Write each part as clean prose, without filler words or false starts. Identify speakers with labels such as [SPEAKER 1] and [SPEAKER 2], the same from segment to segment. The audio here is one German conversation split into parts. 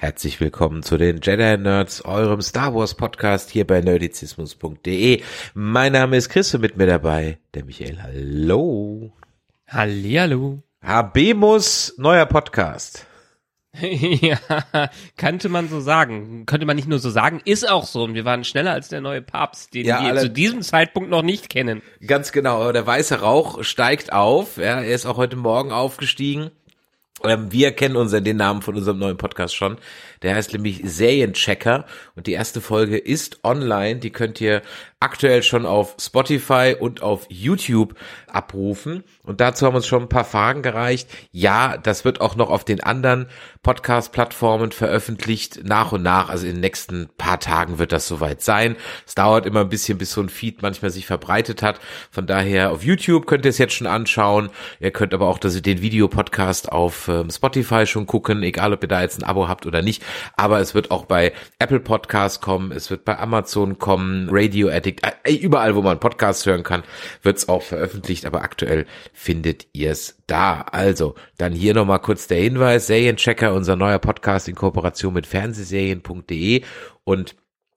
[SPEAKER 1] Herzlich willkommen zu den Jedi Nerds, eurem Star Wars Podcast hier bei nerdizismus.de. Mein Name ist Chris und mit mir dabei der Michael. Hallo.
[SPEAKER 2] Hallihallo.
[SPEAKER 1] Habemus, neuer Podcast.
[SPEAKER 2] Ja, könnte man so sagen. Könnte man nicht nur so sagen, ist auch so. Und wir waren schneller als der neue Papst, den wir zu diesem Zeitpunkt noch nicht kennen.
[SPEAKER 1] Ganz genau, der weiße Rauch steigt auf. Ja, er ist auch heute Morgen aufgestiegen. Wir kennen den Namen von unserem neuen Podcast schon. Der heißt nämlich Serienchecker und die erste Folge ist online. Die könnt ihr aktuell schon auf Spotify und auf YouTube abrufen. Und dazu haben uns schon ein paar Fragen gereicht. Ja, das wird auch noch auf den anderen Podcast-Plattformen veröffentlicht, nach und nach. Also in den nächsten paar Tagen wird das soweit sein. Es dauert immer ein bisschen, bis so ein Feed manchmal sich verbreitet hat. Von daher auf YouTube könnt ihr es jetzt schon anschauen. Ihr könnt aber auch den Videopodcast auf Spotify schon gucken, egal ob ihr da jetzt ein Abo habt oder nicht. Aber es wird auch bei Apple Podcasts kommen, es wird bei Amazon kommen, Radio Addict, überall, wo man Podcasts hören kann, wird es auch veröffentlicht. Aber aktuell findet ihr es da. Also, dann hier nochmal kurz der Hinweis, Serienchecker, unser neuer Podcast in Kooperation mit Fernsehserien.de, und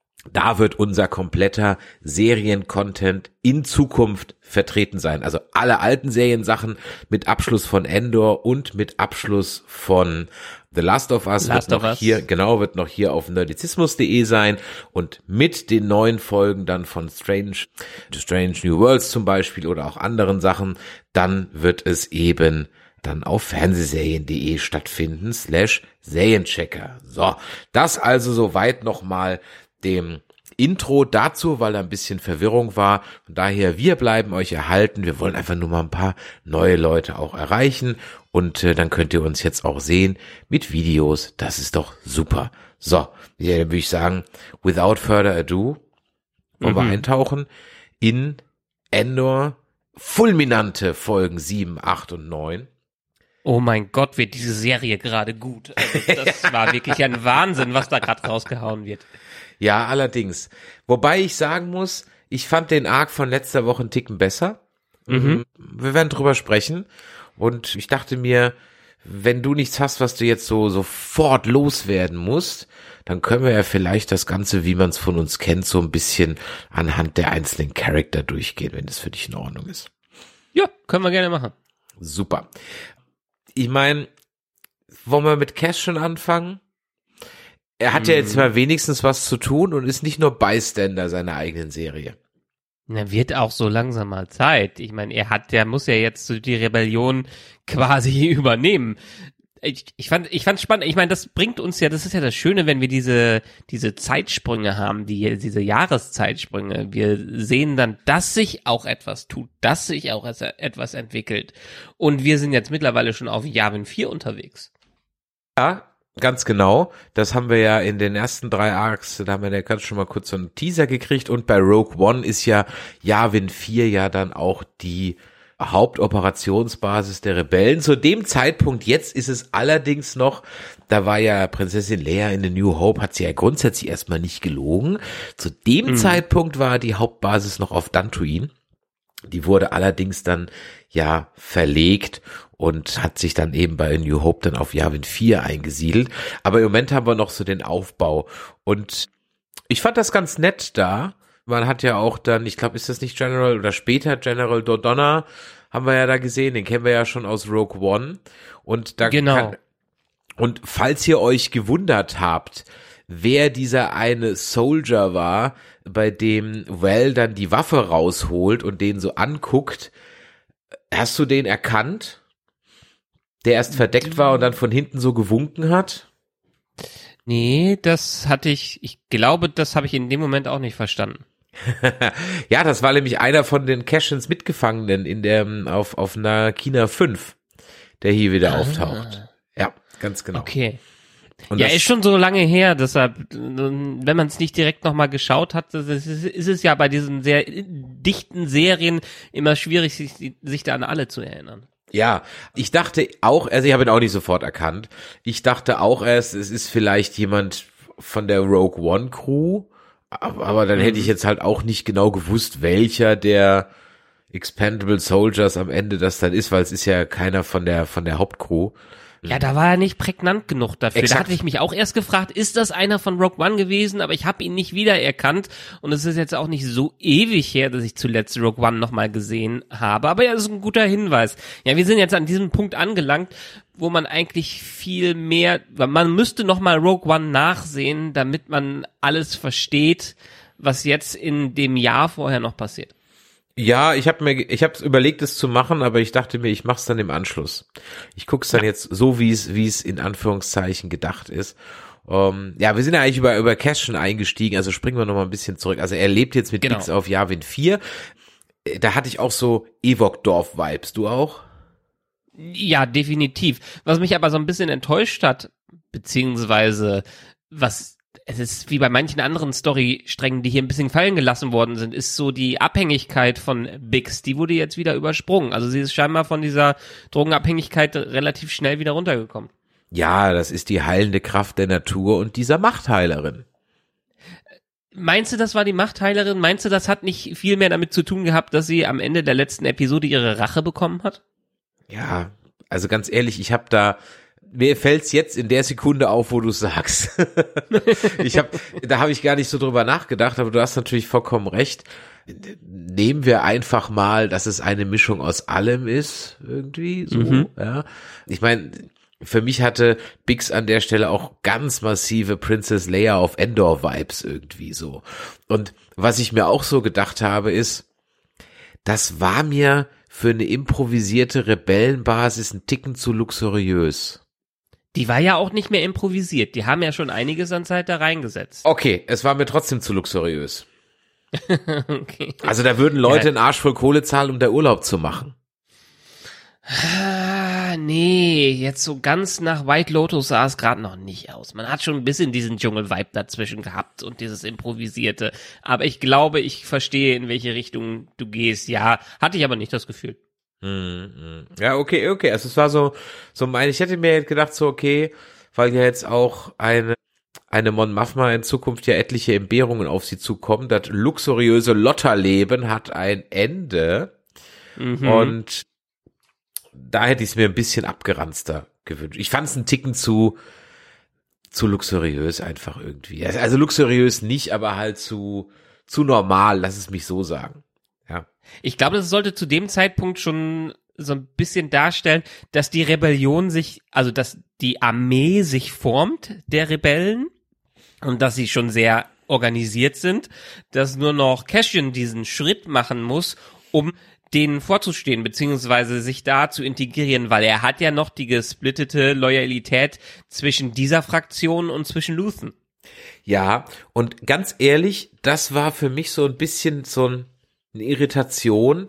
[SPEAKER 1] da wird unser kompletter Seriencontent in Zukunft vertreten sein. Also alle alten Seriensachen mit Abschluss von Endor und mit Abschluss von The Last of Us wird noch hier auf nerdizismus.de sein, und mit den neuen Folgen dann von Strange New Worlds zum Beispiel oder auch anderen Sachen, dann wird es eben dann auf fernsehserien.de stattfinden /Serienchecker. So, das also soweit nochmal dem Intro dazu, weil da ein bisschen Verwirrung war. Von daher, wir bleiben euch erhalten. Wir wollen einfach nur mal ein paar neue Leute auch erreichen, und dann könnt ihr uns jetzt auch sehen mit Videos. Das ist doch super. So, ja, dann würde ich sagen, without further ado, wollen wir eintauchen in Endor, fulminante Folgen 7, 8 und 9.
[SPEAKER 2] Oh mein Gott, wird diese Serie gerade gut. Also das war wirklich ein Wahnsinn, was da gerade rausgehauen wird.
[SPEAKER 1] Ja, allerdings. Wobei ich sagen muss, ich fand den Arc von letzter Woche einen Ticken besser. Wir werden drüber sprechen. Und ich dachte mir, wenn du nichts hast, was du jetzt so sofort loswerden musst, dann können wir ja vielleicht das Ganze, wie man es von uns kennt, so ein bisschen anhand der einzelnen Charakter durchgehen, wenn das für dich in Ordnung ist.
[SPEAKER 2] Ja, können wir gerne machen.
[SPEAKER 1] Super. Ich meine, wollen wir mit Cash schon anfangen? Er hat ja jetzt mal wenigstens was zu tun und ist nicht nur Bystander seiner eigenen Serie.
[SPEAKER 2] Na, wird auch so langsam mal Zeit. Ich meine, der muss ja jetzt so die Rebellion quasi übernehmen. Ich fand spannend. Ich meine, das bringt uns ja, das ist ja das Schöne, wenn wir diese Zeitsprünge haben, diese Jahreszeitsprünge. Wir sehen dann, dass sich auch etwas tut, dass sich auch etwas entwickelt. Und wir sind jetzt mittlerweile schon auf Yavin 4 unterwegs.
[SPEAKER 1] Ja, ganz genau. Das haben wir ja in den ersten 3 Arcs, da haben wir ja ganz schon mal kurz so einen Teaser gekriegt, und bei Rogue One ist ja Yavin 4 ja dann auch die Hauptoperationsbasis der Rebellen. Zu dem Zeitpunkt jetzt ist es allerdings noch, da war ja Prinzessin Leia in The New Hope, hat sie ja grundsätzlich erstmal nicht gelogen. Zu dem Zeitpunkt war die Hauptbasis noch auf Dantooine. Die wurde allerdings dann ja verlegt und hat sich dann eben bei New Hope dann auf Yavin 4 eingesiedelt. Aber im Moment haben wir noch so den Aufbau. Und ich fand das ganz nett da. Man hat ja auch dann, ich glaube, ist das nicht General oder später General Dodonna, haben wir ja da gesehen. Den kennen wir ja schon aus Rogue One. Und da
[SPEAKER 2] genau.
[SPEAKER 1] Und falls ihr euch gewundert habt, wer dieser eine Soldier war, bei dem Val dann die Waffe rausholt und den so anguckt, hast du den erkannt? Der erst verdeckt war und dann von hinten so gewunken hat?
[SPEAKER 2] Nee, ich glaube, das habe ich in dem Moment auch nicht verstanden.
[SPEAKER 1] Ja, das war nämlich einer von den Cassians Mitgefangenen auf Narkina 5, der hier wieder auftaucht. Ja, ganz genau.
[SPEAKER 2] Okay.
[SPEAKER 1] Und
[SPEAKER 2] ja, ist schon so lange her, deshalb, wenn man es nicht direkt nochmal geschaut hat, ist es ja bei diesen sehr dichten Serien immer schwierig, sich da an alle zu erinnern.
[SPEAKER 1] Ja, ich dachte auch, also ich habe ihn auch nicht sofort erkannt. Ich dachte auch erst, es ist vielleicht jemand von der Rogue One Crew, aber dann hätte ich jetzt halt auch nicht genau gewusst, welcher der Expendable Soldiers am Ende das dann ist, weil es ist ja keiner von der Hauptcrew.
[SPEAKER 2] Ja, da war er nicht prägnant genug dafür.
[SPEAKER 1] Exakt.
[SPEAKER 2] Da hatte ich mich auch erst gefragt, ist das einer von Rogue One gewesen? Aber ich habe ihn nicht wiedererkannt. Und es ist jetzt auch nicht so ewig her, dass ich zuletzt Rogue One nochmal gesehen habe. Aber ja, das ist ein guter Hinweis. Ja, wir sind jetzt an diesem Punkt angelangt, wo man eigentlich viel mehr, man müsste nochmal Rogue One nachsehen, damit man alles versteht, was jetzt in dem Jahr vorher noch passiert.
[SPEAKER 1] Ja, ich habe überlegt, es zu machen, aber ich dachte mir, ich mache es dann im Anschluss. Ich guck's dann jetzt so, wie es in Anführungszeichen gedacht ist. Ja, wir sind ja eigentlich über Cash schon eingestiegen, also springen wir noch mal ein bisschen zurück. Also er lebt jetzt mit Bix auf Yavin 4. Da hatte ich auch so Ewok-Dorf-Vibes. Du auch?
[SPEAKER 2] Ja, definitiv. Was mich aber so ein bisschen enttäuscht hat, beziehungsweise es ist wie bei manchen anderen Storysträngen, die hier ein bisschen fallen gelassen worden sind, ist so die Abhängigkeit von Bix, die wurde jetzt wieder übersprungen. Also sie ist scheinbar von dieser Drogenabhängigkeit relativ schnell wieder runtergekommen.
[SPEAKER 1] Ja, das ist die heilende Kraft der Natur und dieser Machtheilerin.
[SPEAKER 2] Meinst du, das war die Machtheilerin? Meinst du, das hat nicht viel mehr damit zu tun gehabt, dass sie am Ende der letzten Episode ihre Rache bekommen hat?
[SPEAKER 1] Ja, also ganz ehrlich, mir fällt's jetzt in der Sekunde auf, wo du sagst. Da habe ich gar nicht so drüber nachgedacht, aber du hast natürlich vollkommen recht. Nehmen wir einfach mal, dass es eine Mischung aus allem ist, irgendwie so, ja. Ich meine, für mich hatte Bix an der Stelle auch ganz massive Princess Leia auf Endor Vibes irgendwie so. Und was ich mir auch so gedacht habe, ist, das war mir für eine improvisierte Rebellenbasis ein Ticken zu luxuriös.
[SPEAKER 2] Die war ja auch nicht mehr improvisiert. Die haben ja schon einiges an Zeit da reingesetzt.
[SPEAKER 1] Okay, es war mir trotzdem zu luxuriös.
[SPEAKER 2] Okay.
[SPEAKER 1] Also da würden Leute einen Arsch voll Kohle zahlen, um da Urlaub zu machen.
[SPEAKER 2] Nee, jetzt so ganz nach White Lotus sah es gerade noch nicht aus. Man hat schon ein bisschen diesen Dschungel-Vibe dazwischen gehabt und dieses Improvisierte. Aber ich glaube, ich verstehe, in welche Richtung du gehst. Ja, hatte ich aber nicht das Gefühl.
[SPEAKER 1] Ja, okay. Also es war so ich hätte mir gedacht so, okay, weil ja jetzt auch eine Mon Mothma in Zukunft ja etliche Entbehrungen auf sie zukommen. Das luxuriöse Lotterleben hat ein Ende. Und da hätte ich es mir ein bisschen abgeranzter gewünscht. Ich fand es einen Ticken zu luxuriös einfach irgendwie. Also luxuriös nicht, aber halt zu normal, lass es mich so sagen. Ja.
[SPEAKER 2] Ich glaube, das sollte zu dem Zeitpunkt schon so ein bisschen darstellen, dass die Rebellion dass die Armee sich formt, der Rebellen, und dass sie schon sehr organisiert sind, dass nur noch Cassian diesen Schritt machen muss, um denen vorzustehen, beziehungsweise sich da zu integrieren, weil er hat ja noch die gesplittete Loyalität zwischen dieser Fraktion und zwischen Luthen.
[SPEAKER 1] Ja, und ganz ehrlich, das war für mich so ein bisschen so eine Irritation.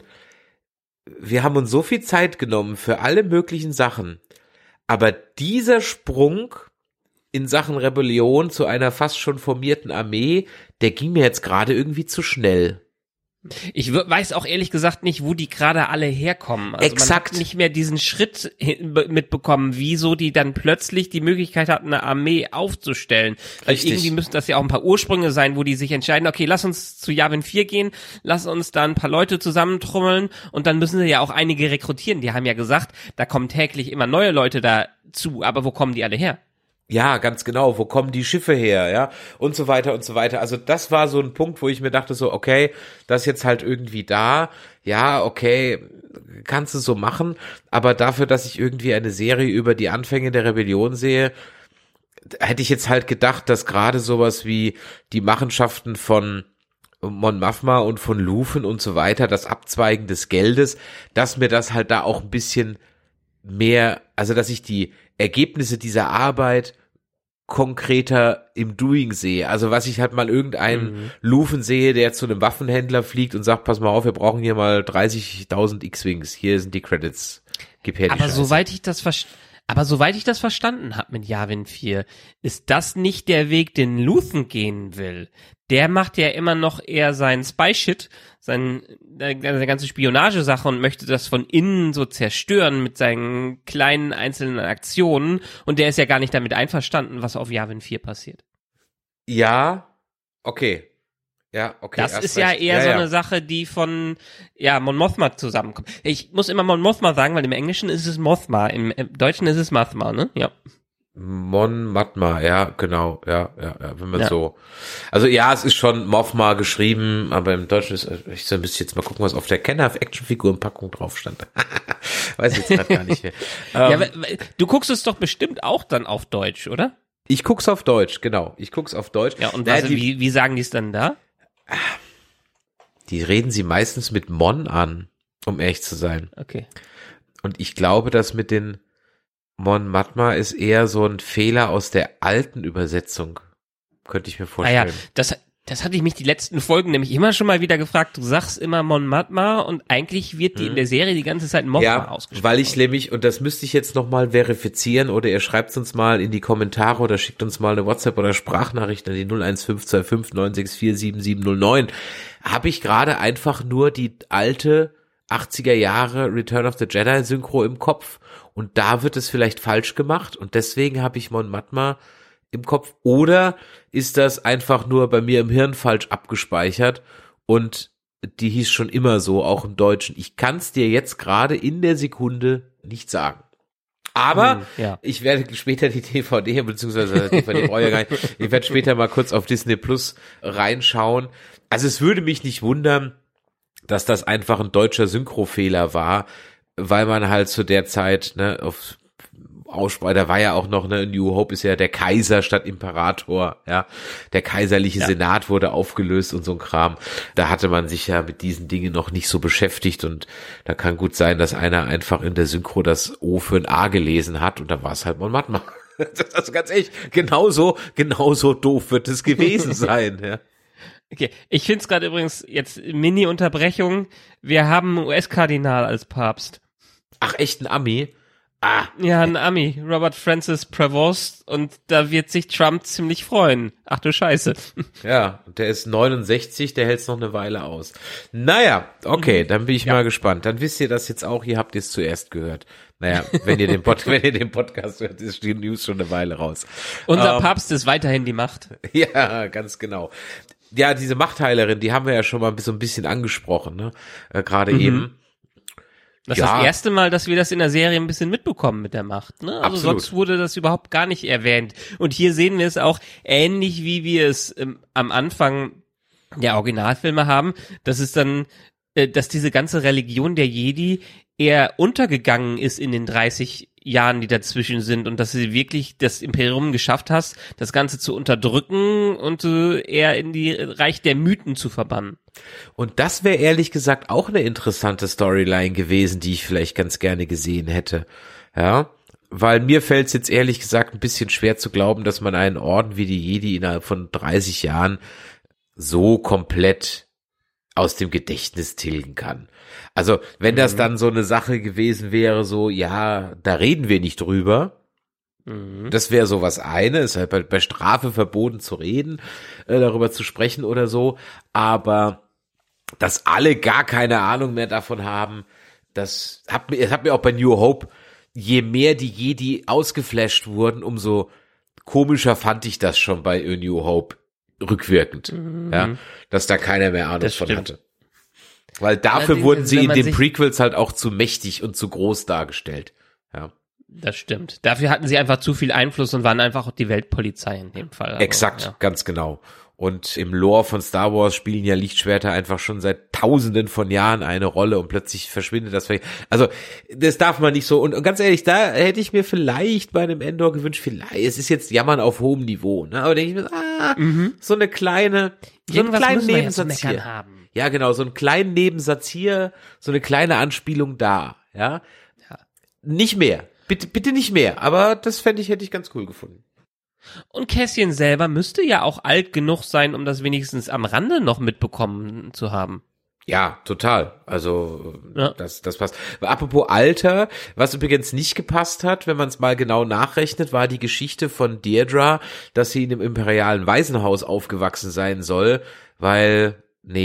[SPEAKER 1] Wir haben uns so viel Zeit genommen für alle möglichen Sachen, aber dieser Sprung in Sachen Rebellion zu einer fast schon formierten Armee, der ging mir jetzt gerade irgendwie zu schnell.
[SPEAKER 2] Ich weiß auch ehrlich gesagt nicht, wo die gerade alle herkommen. Also
[SPEAKER 1] Exakt.
[SPEAKER 2] Man hat nicht mehr diesen Schritt mitbekommen, wieso die dann plötzlich die Möglichkeit hatten, eine Armee aufzustellen. Weil
[SPEAKER 1] Richtig.
[SPEAKER 2] irgendwie müssten das ja auch ein paar Ursprünge sein, wo die sich entscheiden, okay, lass uns zu Yavin 4 gehen, lass uns da ein paar Leute zusammentrommeln und dann müssen sie ja auch einige rekrutieren. Die haben ja gesagt, da kommen täglich immer neue Leute dazu, aber wo kommen die alle her?
[SPEAKER 1] Ja, ganz genau. Wo kommen die Schiffe her, ja? Und so weiter und so weiter. Also das war so ein Punkt, wo ich mir dachte so, okay, das ist jetzt halt irgendwie da. Ja, okay, kannst du so machen. Aber dafür, dass ich irgendwie eine Serie über die Anfänge der Rebellion sehe, hätte ich jetzt halt gedacht, dass gerade sowas wie die Machenschaften von Mon Mothma und von Luthen und so weiter, das Abzweigen des Geldes, dass mir das halt da auch ein bisschen mehr, also dass ich die Ergebnisse dieser Arbeit konkreter im Doing sehe. Also was ich halt mal irgendeinen Luthen sehe, der zu einem Waffenhändler fliegt und sagt, pass mal auf, wir brauchen hier mal 30.000 X-Wings, hier sind die Credits, gib her die
[SPEAKER 2] Aber
[SPEAKER 1] Scheiße.
[SPEAKER 2] soweit ich das verstanden habe mit Yavin 4, ist das nicht der Weg, den Luthen gehen will. Der macht ja immer noch eher seinen Spy-Shit, seine ganze Spionagesache und möchte das von innen so zerstören mit seinen kleinen einzelnen Aktionen. Und der ist ja gar nicht damit einverstanden, was auf Yavin 4 passiert.
[SPEAKER 1] Ja, okay. Ja, okay.
[SPEAKER 2] Das ist ja eher so eine Sache, die von, Mon Mothma zusammenkommt. Ich muss immer Mon Mothma sagen, weil im Englischen ist es Mothma, im Deutschen ist es Mothma, ne? Ja.
[SPEAKER 1] Mon Mothma, ja, genau, ja, wenn man so. Also ja, es ist schon Mothma geschrieben, aber im Deutschen ist, ich müsste jetzt mal gucken, was auf der Kenner-Actionfigurenpackung drauf stand. Weiß ich jetzt gerade gar nicht mehr.
[SPEAKER 2] Du guckst es doch bestimmt auch dann auf Deutsch, oder?
[SPEAKER 1] Ich guck's auf Deutsch, genau. Ich guck's auf Deutsch.
[SPEAKER 2] Ja, und wie sagen die es dann da?
[SPEAKER 1] Die reden sie meistens mit Mon an, um ehrlich zu sein.
[SPEAKER 2] Okay.
[SPEAKER 1] Und ich glaube, dass mit den Mon Mothma ist eher so ein Fehler aus der alten Übersetzung. Könnte ich mir vorstellen.
[SPEAKER 2] Ja, das hatte ich mich die letzten Folgen nämlich immer schon mal wieder gefragt. Du sagst immer Mon Mothma und eigentlich wird die in der Serie die ganze Zeit Mothma ausgesprochen.
[SPEAKER 1] Weil ich nämlich, und das müsste ich jetzt nochmal verifizieren, oder ihr schreibt uns mal in die Kommentare oder schickt uns mal eine WhatsApp oder Sprachnachricht an die 01525 964 7709. Habe ich gerade einfach nur die alte 80er Jahre Return of the Jedi Synchro im Kopf und da wird es vielleicht falsch gemacht und deswegen habe ich Mon Mothma im Kopf, oder ist das einfach nur bei mir im Hirn falsch abgespeichert und die hieß schon immer so, auch im Deutschen. Ich kann es dir jetzt gerade in der Sekunde nicht sagen. Aber ich werde später die DVD, beziehungsweise DVD brauche ich gar nicht, ich werde später mal kurz auf Disney Plus reinschauen. Also es würde mich nicht wundern, dass das einfach ein deutscher Synchrofehler war, weil man halt zu der Zeit, auf Aussprache, da war ja auch noch, New Hope ist ja der Kaiser statt Imperator, ja. Der kaiserliche Senat wurde aufgelöst und so ein Kram. Da hatte man sich ja mit diesen Dingen noch nicht so beschäftigt und da kann gut sein, dass einer einfach in der Synchro das O für ein A gelesen hat und da war es halt Mon Mothma. Also ganz ehrlich, genauso doof wird es gewesen sein, ja.
[SPEAKER 2] Okay, ich find's gerade übrigens jetzt Mini-Unterbrechung. Wir haben einen US-Kardinal als Papst.
[SPEAKER 1] Ach, echt ein Ami?
[SPEAKER 2] Ja, ein Ami, Robert Francis Prevost, und da wird sich Trump ziemlich freuen. Ach du Scheiße.
[SPEAKER 1] Ja, der ist 69, der hält's noch eine Weile aus. Naja, okay, dann bin ich mal gespannt. Dann wisst ihr das jetzt auch, hier habt ihr es zuerst gehört. Naja, wenn ihr den Podcast hört, ist die News schon eine Weile raus.
[SPEAKER 2] Unser Papst ist weiterhin die Macht.
[SPEAKER 1] Ja, ganz genau. Ja, diese Machtheilerin, die haben wir ja schon mal so ein bisschen angesprochen, ne? Gerade eben.
[SPEAKER 2] Das ist das erste Mal, dass wir das in der Serie ein bisschen mitbekommen mit der Macht, ne? Also
[SPEAKER 1] Absolut.
[SPEAKER 2] Sonst wurde das überhaupt gar nicht erwähnt. Und hier sehen wir es auch ähnlich, wie wir es am Anfang der Originalfilme haben, dass es dann, dass diese ganze Religion der Jedi eher untergegangen ist in den 30 Jahren, die dazwischen sind, und dass sie wirklich das Imperium geschafft hast, das Ganze zu unterdrücken und eher in die Reich der Mythen zu verbannen.
[SPEAKER 1] Und das wäre ehrlich gesagt auch eine interessante Storyline gewesen, die ich vielleicht ganz gerne gesehen hätte. Ja, weil mir fällt es jetzt ehrlich gesagt ein bisschen schwer zu glauben, dass man einen Orden wie die Jedi innerhalb von 30 Jahren so komplett aus dem Gedächtnis tilgen kann. Also, wenn das dann so eine Sache gewesen wäre, so, ja, da reden wir nicht drüber. Das wäre so was ist halt bei Strafe verboten zu reden, darüber zu sprechen oder so. Aber, dass alle gar keine Ahnung mehr davon haben, das hat mir auch bei New Hope, je mehr die Jedi ausgeflasht wurden, umso komischer fand ich das schon bei New Hope rückwirkend. Ja, dass da keiner mehr Ahnung von hatte. Weil dafür wurden sie in den Prequels halt auch zu mächtig und zu groß dargestellt. Ja.
[SPEAKER 2] Das stimmt. Dafür hatten sie einfach zu viel Einfluss und waren einfach auch die Weltpolizei in dem Fall. Aber,
[SPEAKER 1] exakt, ganz genau. Und im Lore von Star Wars spielen ja Lichtschwerter einfach schon seit Tausenden von Jahren eine Rolle und plötzlich verschwindet das. Also, das darf man nicht so. Und ganz ehrlich, da hätte ich mir vielleicht bei einem Endor gewünscht, es ist jetzt Jammern auf hohem Niveau, ne? Aber denke ich mir, so einen kleinen Nebensatz hier.
[SPEAKER 2] Haben.
[SPEAKER 1] Ja, genau, so einen kleinen Nebensatz hier, so eine kleine Anspielung da, ja. Nicht mehr. Bitte nicht mehr. Aber das hätte ich ganz cool gefunden.
[SPEAKER 2] Und Cassian selber müsste ja auch alt genug sein, um das wenigstens am Rande noch mitbekommen zu haben.
[SPEAKER 1] Ja, total. Also das passt. Apropos Alter, was übrigens nicht gepasst hat, wenn man es mal genau nachrechnet, war die Geschichte von Deirdre, dass sie in einem imperialen Waisenhaus aufgewachsen sein soll, weil,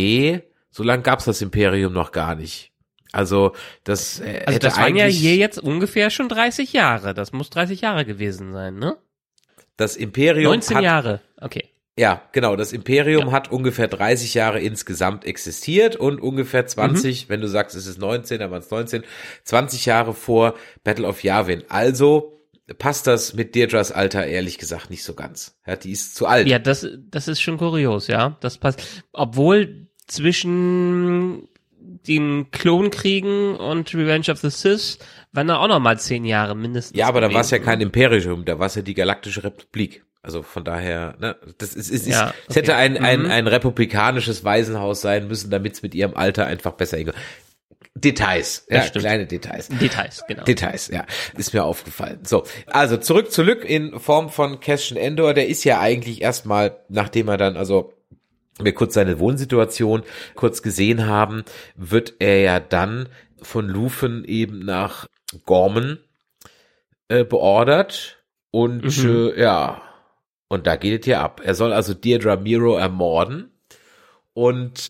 [SPEAKER 1] so lang gab's das Imperium noch gar nicht. Also das hätte
[SPEAKER 2] das waren ja hier jetzt ungefähr schon 30 Jahre. Das muss 30 Jahre gewesen sein, ne?
[SPEAKER 1] Das Imperium
[SPEAKER 2] 19 Jahre, okay.
[SPEAKER 1] Ja, genau. Das Imperium hat ungefähr 30 Jahre insgesamt existiert und ungefähr 20, wenn du sagst, es ist 19, dann waren es 19, 20 Jahre vor Battle of Yavin. Also passt das mit Deirdres Alter ehrlich gesagt nicht so ganz. Ja, die ist zu alt.
[SPEAKER 2] Ja, das ist schon kurios, ja. Das passt. Obwohl zwischen den Klonkriegen und Revenge of the Sith waren da auch noch mal 10 Jahre mindestens.
[SPEAKER 1] Ja, aber da war es ja
[SPEAKER 2] gewesen.
[SPEAKER 1] kein Imperium, da war es ja die Galaktische Republik. Also von daher, ne, es
[SPEAKER 2] Ja,
[SPEAKER 1] es hätte
[SPEAKER 2] okay.
[SPEAKER 1] ein republikanisches Waisenhaus sein müssen, damit es mit ihrem Alter einfach besser hingeht. Details, ja,
[SPEAKER 2] stimmt.
[SPEAKER 1] kleine Details.
[SPEAKER 2] Details, genau.
[SPEAKER 1] Details, ja, ist mir aufgefallen. So, also zurück zu Luke in Form von Cassian Andor, der ist ja eigentlich erstmal, nachdem er dann, also wir kurz seine Wohnsituation kurz gesehen haben, wird er ja dann von Luthen eben nach Gorman beordert und ja, und da geht es ja ab. Er soll also Deirdre Meero ermorden und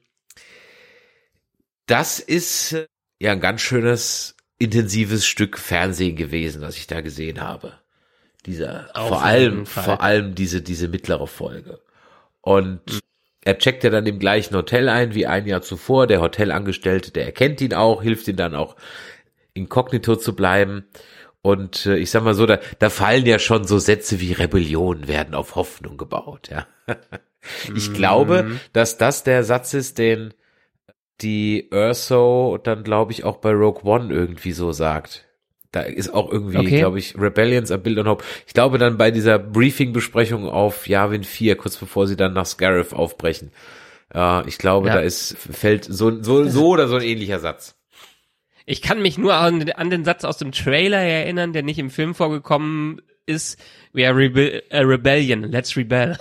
[SPEAKER 1] das ist ja ein ganz schönes, intensives Stück Fernsehen gewesen, was ich da gesehen habe. Vor allem diese mittlere Folge. Und er checkt ja dann im gleichen Hotel ein wie ein Jahr zuvor. Der Hotelangestellte, der erkennt ihn auch, hilft ihm dann auch inkognito zu bleiben. Und ich sag mal so, da fallen ja schon so Sätze wie Rebellion werden auf Hoffnung gebaut. Ja, ich glaube, dass das der Satz ist, den die Erso dann, glaube ich, auch bei Rogue One irgendwie so sagt. Da ist auch irgendwie, glaube ich, Rebellions a Build on Hope. Ich glaube dann bei dieser Briefing-Besprechung auf Yavin 4, kurz bevor sie dann nach Scarif aufbrechen. Ich glaube, da fällt so oder so ein ähnlicher Satz.
[SPEAKER 2] Ich kann mich nur an den Satz aus dem Trailer erinnern, der nicht im Film vorgekommen ist. We are a rebellion, let's rebel.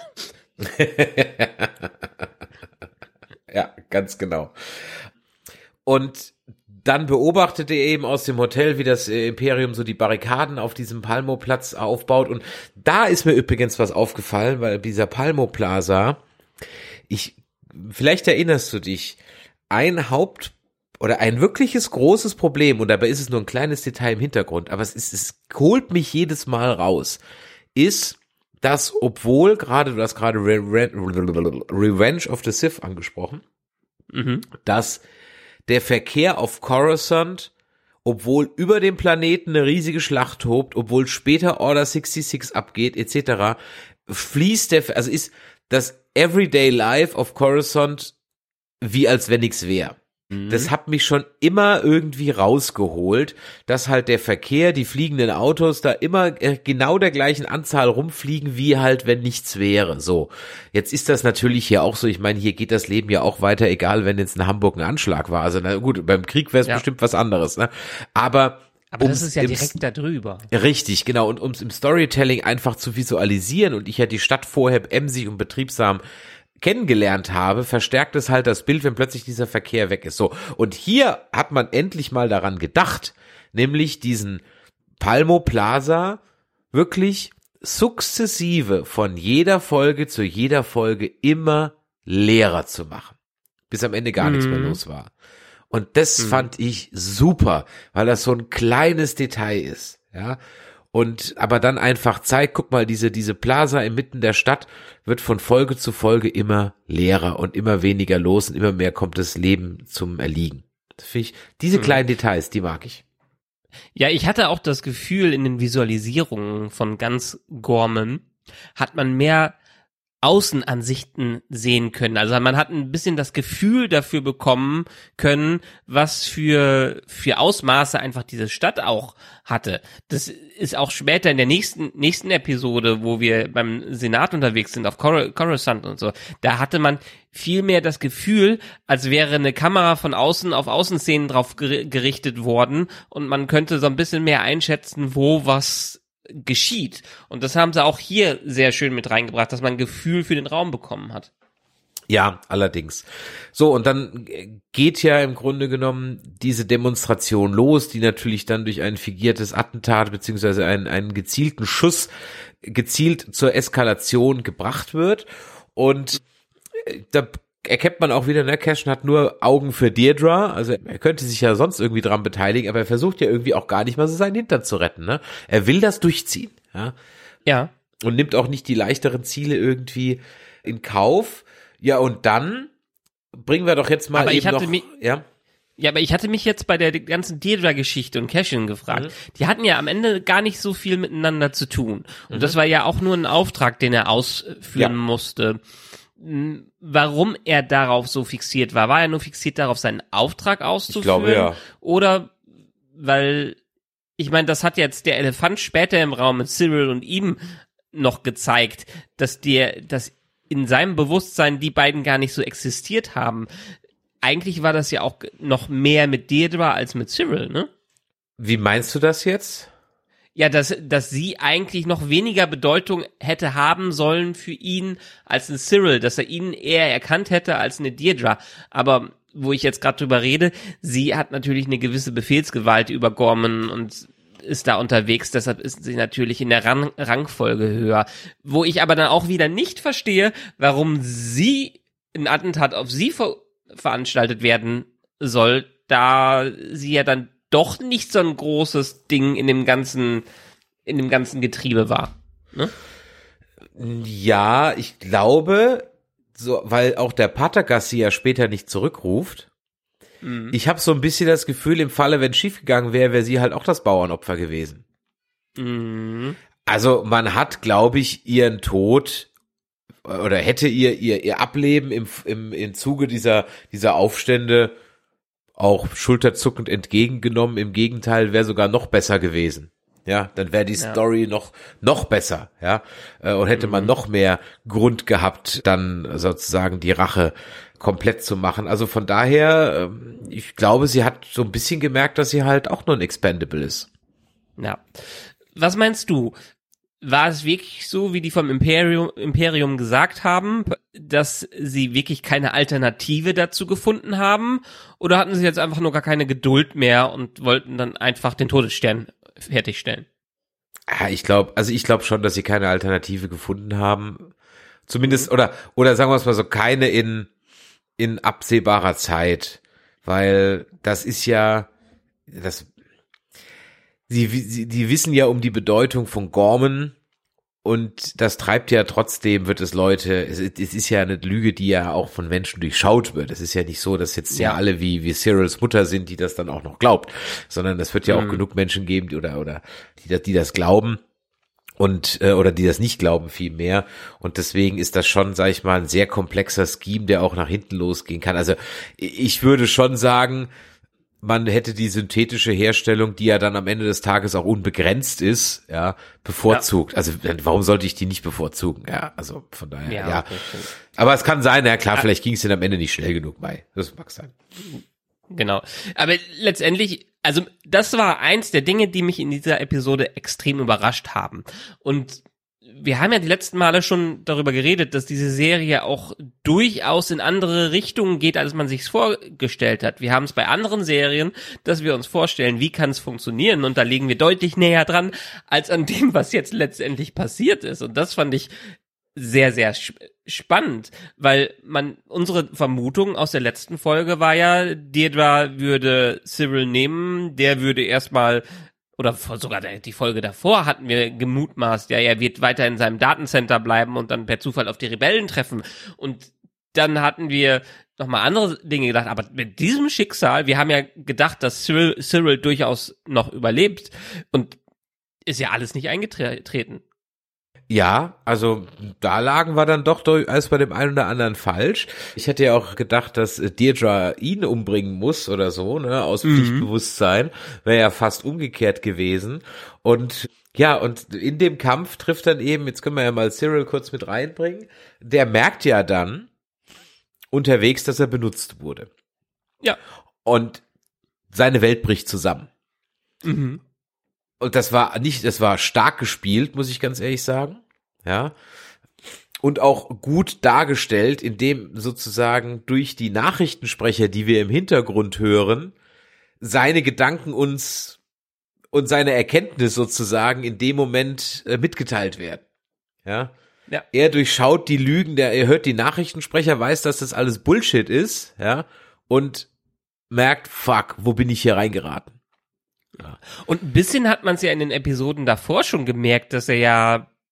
[SPEAKER 1] Ja, ganz genau. Und dann beobachtet er eben aus dem Hotel, wie das Imperium so die Barrikaden auf diesem Palmo-Platz aufbaut. Und da ist mir übrigens was aufgefallen, weil dieser Palmo-Plaza, vielleicht erinnerst du dich, ein wirkliches großes Problem, und dabei ist es nur ein kleines Detail im Hintergrund, aber es holt mich jedes Mal raus, ist, dass obwohl du hast gerade Revenge of the Sith angesprochen, dass der Verkehr auf Coruscant, obwohl über dem Planeten eine riesige Schlacht tobt, obwohl später Order 66 abgeht, etc., ist das Everyday Life auf Coruscant wie als wenn nichts wäre. Das hat mich schon immer irgendwie rausgeholt, dass halt der Verkehr, die fliegenden Autos da immer genau der gleichen Anzahl rumfliegen, wie halt, wenn nichts wäre. So, jetzt ist das natürlich hier auch so, ich meine, hier geht das Leben ja auch weiter, egal wenn jetzt in Hamburg ein Anschlag war. Also na gut, beim Krieg wäre es bestimmt was anderes, ne? Aber
[SPEAKER 2] das ist ja direkt da drüber.
[SPEAKER 1] Richtig, genau. Und um es im Storytelling einfach zu visualisieren und ich ja die Stadt vorher emsig und betriebsam kennengelernt habe, verstärkt es halt das Bild, wenn plötzlich dieser Verkehr weg ist. So, und hier hat man endlich mal daran gedacht, nämlich diesen Palmo Plaza wirklich sukzessive von jeder Folge zu jeder Folge immer leerer zu machen, bis am Ende gar nichts mehr los war. Und das fand ich super, weil das so ein kleines Detail ist, ja. Und aber dann einfach zeigt, guck mal, diese Plaza inmitten der Stadt wird von Folge zu Folge immer leerer und immer weniger los und immer mehr kommt das Leben zum Erliegen. Das finde ich, diese kleinen Details, die mag ich.
[SPEAKER 2] Ja, ich hatte auch das Gefühl, in den Visualisierungen von ganz Gorman hat man mehr Außenansichten sehen können. Also man hat ein bisschen das Gefühl dafür bekommen können, was für Ausmaße einfach diese Stadt auch hatte. Das ist auch später in der nächsten Episode, wo wir beim Senat unterwegs sind, auf Coruscant und so. Da hatte man viel mehr das Gefühl, als wäre eine Kamera von außen auf Außenszenen drauf gerichtet worden und man könnte so ein bisschen mehr einschätzen, wo was geschieht. Und das haben sie auch hier sehr schön mit reingebracht, dass man ein Gefühl für den Raum bekommen hat.
[SPEAKER 1] Ja, allerdings. So, und dann geht ja im Grunde genommen diese Demonstration los, die natürlich dann durch ein fingiertes Attentat beziehungsweise einen gezielten Schuss gezielt zur Eskalation gebracht wird. Und da erkennt man auch wieder, ne, Cassian hat nur Augen für Deirdre, also er könnte sich ja sonst irgendwie dran beteiligen, aber er versucht ja irgendwie auch gar nicht mal so seinen Hintern zu retten, ne? Er will das durchziehen, ja.
[SPEAKER 2] Ja.
[SPEAKER 1] Und nimmt auch nicht die leichteren Ziele irgendwie in Kauf. Ja, und dann bringen wir doch jetzt mal
[SPEAKER 2] aber
[SPEAKER 1] eben noch, ja?
[SPEAKER 2] Ja, aber ich hatte mich jetzt bei der ganzen Deirdre-Geschichte und Cassian gefragt. Die hatten ja am Ende gar nicht so viel miteinander zu tun. Und das war ja auch nur ein Auftrag, den er ausführen musste. Warum er darauf so fixiert war? War er nur fixiert darauf, seinen Auftrag auszuführen?
[SPEAKER 1] Ich glaube, ja.
[SPEAKER 2] Oder weil, ich meine, das hat jetzt der Elefant später im Raum mit Cyril und ihm noch gezeigt, dass in seinem Bewusstsein die beiden gar nicht so existiert haben. Eigentlich war das ja auch noch mehr mit Deirdre als mit Cyril, ne?
[SPEAKER 1] Wie meinst du das jetzt?
[SPEAKER 2] Ja, dass sie eigentlich noch weniger Bedeutung hätte haben sollen für ihn als ein Cyril, dass er ihn eher erkannt hätte als eine Deirdre. Aber wo ich jetzt gerade drüber rede, sie hat natürlich eine gewisse Befehlsgewalt über Gorman und ist da unterwegs, deshalb ist sie natürlich in der Rangfolge höher. Wo ich aber dann auch wieder nicht verstehe, warum sie ein Attentat auf sie veranstaltet werden soll, da sie ja dann doch nicht so ein großes Ding in dem ganzen Getriebe war. Ne?
[SPEAKER 1] Ja, ich glaube, so, weil auch der Patergas sie ja später nicht zurückruft. Ich habe so ein bisschen das Gefühl, im Falle, wenn es schiefgegangen wäre sie halt auch das Bauernopfer gewesen. Also man hat, glaube ich, ihren Tod oder hätte ihr Ableben im Zuge dieser Aufstände auch schulterzuckend entgegengenommen. Im Gegenteil, wäre sogar noch besser gewesen. Ja, dann wäre die Story noch besser, ja, und hätte man noch mehr Grund gehabt, dann sozusagen die Rache komplett zu machen. Also von daher, ich glaube, sie hat so ein bisschen gemerkt, dass sie halt auch nur ein Expendable ist.
[SPEAKER 2] Ja. Was meinst du? War es wirklich so, wie die vom Imperium gesagt haben, dass sie wirklich keine Alternative dazu gefunden haben? Oder hatten sie jetzt einfach nur gar keine Geduld mehr und wollten dann einfach den Todesstern fertigstellen?
[SPEAKER 1] Ja, ich glaube schon, dass sie keine Alternative gefunden haben. Zumindest, oder sagen wir es mal so, keine in absehbarer Zeit. Weil das ist ja, die wissen ja um die Bedeutung von Gorman und das treibt ja trotzdem, wird es Leute, es ist ja eine Lüge, die ja auch von Menschen durchschaut wird. Es ist ja nicht so, dass jetzt ja alle wie Cyrils Mutter sind, die das dann auch noch glaubt, sondern es wird ja auch genug Menschen geben, die das glauben und oder die das nicht glauben vielmehr. Und deswegen ist das schon, sag ich mal, ein sehr komplexer Scheme, der auch nach hinten losgehen kann. Also ich würde schon sagen, man hätte die synthetische Herstellung, die ja dann am Ende des Tages auch unbegrenzt ist, ja, bevorzugt. Ja. Also warum sollte ich die nicht bevorzugen? Ja, also von daher, ja. Okay, aber es kann sein, ja klar, vielleicht ging es denn am Ende nicht schnell genug bei. Das mag sein.
[SPEAKER 2] Genau. Aber letztendlich, also das war eins der Dinge, die mich in dieser Episode extrem überrascht haben. Und wir haben ja die letzten Male schon darüber geredet, dass diese Serie auch durchaus in andere Richtungen geht, als man sich's vorgestellt hat. Wir haben es bei anderen Serien, dass wir uns vorstellen, wie kann es funktionieren, und da liegen wir deutlich näher dran, als an dem, was jetzt letztendlich passiert ist. Und das fand ich sehr, sehr spannend, weil unsere Vermutung aus der letzten Folge war ja, Deirdre würde Cyril nehmen, der würde erstmal, oder sogar die Folge davor hatten wir gemutmaßt, ja, er wird weiter in seinem Datencenter bleiben und dann per Zufall auf die Rebellen treffen. Und dann hatten wir nochmal andere Dinge gedacht, aber mit diesem Schicksal, wir haben ja gedacht, dass Cyril durchaus noch überlebt, und ist ja alles nicht eingetreten.
[SPEAKER 1] Ja, also da lagen wir dann doch als bei dem einen oder anderen falsch. Ich hätte ja auch gedacht, dass Deirdre ihn umbringen muss oder so, ne, aus Pflichtbewusstsein. Wäre ja fast umgekehrt gewesen. Und ja, und in dem Kampf trifft dann eben, jetzt können wir ja mal Cyril kurz mit reinbringen, der merkt ja dann unterwegs, dass er benutzt wurde.
[SPEAKER 2] Ja.
[SPEAKER 1] Und seine Welt bricht zusammen. Und das war stark gespielt, muss ich ganz ehrlich sagen. Ja. Und auch gut dargestellt, indem sozusagen durch die Nachrichtensprecher, die wir im Hintergrund hören, seine Gedanken uns und seine Erkenntnis sozusagen in dem Moment mitgeteilt werden. Ja.
[SPEAKER 2] Ja.
[SPEAKER 1] Er durchschaut die Lügen, er hört die Nachrichtensprecher, weiß, dass das alles Bullshit ist, ja, und merkt, fuck, wo bin ich hier reingeraten?
[SPEAKER 2] Ja. Und ein bisschen hat man es ja in den Episoden davor schon gemerkt, dass er ja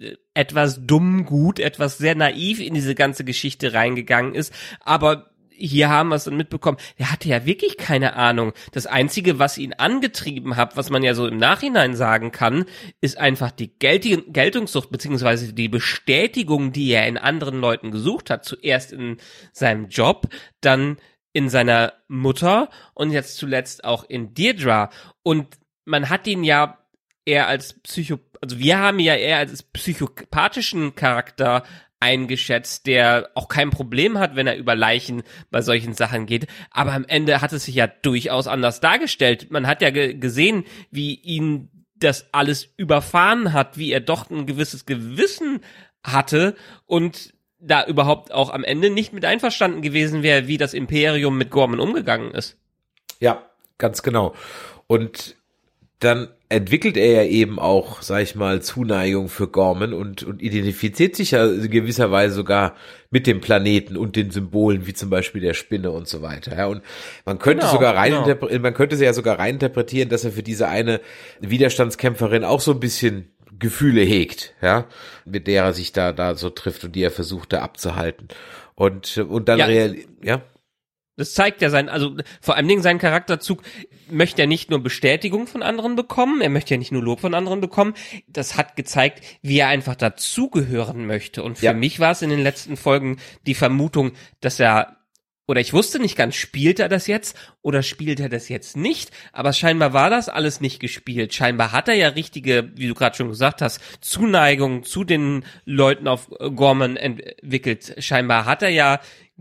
[SPEAKER 2] etwas dumm gut, etwas sehr naiv in diese ganze Geschichte reingegangen ist, aber hier haben wir es dann mitbekommen, er hatte ja wirklich keine Ahnung. Das Einzige, was ihn angetrieben hat, was man ja so im Nachhinein sagen kann, ist einfach die Geltungssucht, beziehungsweise die Bestätigung, die er in anderen Leuten gesucht hat. Zuerst in seinem Job, dann in seiner Mutter und jetzt zuletzt auch in Deirdre. Und man hat ihn ja eher als also wir haben ja eher als psychopathischen Charakter eingeschätzt, der auch kein Problem hat, wenn er über Leichen bei solchen Sachen geht. Aber am Ende hat es sich ja durchaus anders dargestellt. Man hat ja gesehen, wie ihn das alles überfahren hat, wie er doch ein gewisses Gewissen hatte und da überhaupt auch am Ende nicht mit einverstanden gewesen wäre, wie das Imperium mit Gorman umgegangen ist.
[SPEAKER 1] Ja, ganz genau. Und dann entwickelt er ja eben auch, sag ich mal, Zuneigung für Gorman und identifiziert sich ja in gewisser Weise sogar mit dem Planeten und den Symbolen, wie zum Beispiel der Spinne und so weiter. Ja, und man könnte man könnte sie ja sogar reininterpretieren, dass er für diese eine Widerstandskämpferin auch so ein bisschen Gefühle hegt, ja, mit der er sich da so trifft und die er versucht da abzuhalten. Und dann ja.
[SPEAKER 2] Das zeigt ja also vor allen Dingen sein Charakterzug möchte er nicht nur Bestätigung von anderen bekommen, er möchte ja nicht nur Lob von anderen bekommen, das hat gezeigt, wie er einfach dazugehören möchte. Und für mich war es in den letzten Folgen die Vermutung, dass oder ich wusste nicht ganz, spielt er das jetzt oder spielt er das jetzt nicht, aber scheinbar war das alles nicht gespielt. Scheinbar hat er ja richtige, wie du gerade schon gesagt hast, Zuneigung zu den Leuten auf Gorman entwickelt. Scheinbar hat er ja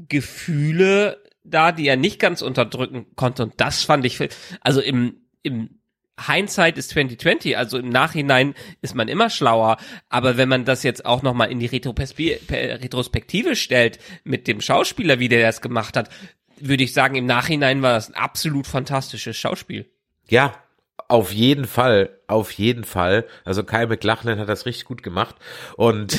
[SPEAKER 2] Gefühle da, die er nicht ganz unterdrücken konnte, und das fand ich, also im Hindsight ist 2020, also im Nachhinein ist man immer schlauer, aber wenn man das jetzt auch nochmal in die Retrospektive stellt, mit dem Schauspieler, wie der das gemacht hat, würde ich sagen, im Nachhinein war das ein absolut fantastisches Schauspiel.
[SPEAKER 1] Ja, auf jeden Fall. Also Kyle MacLachlan hat das richtig gut gemacht und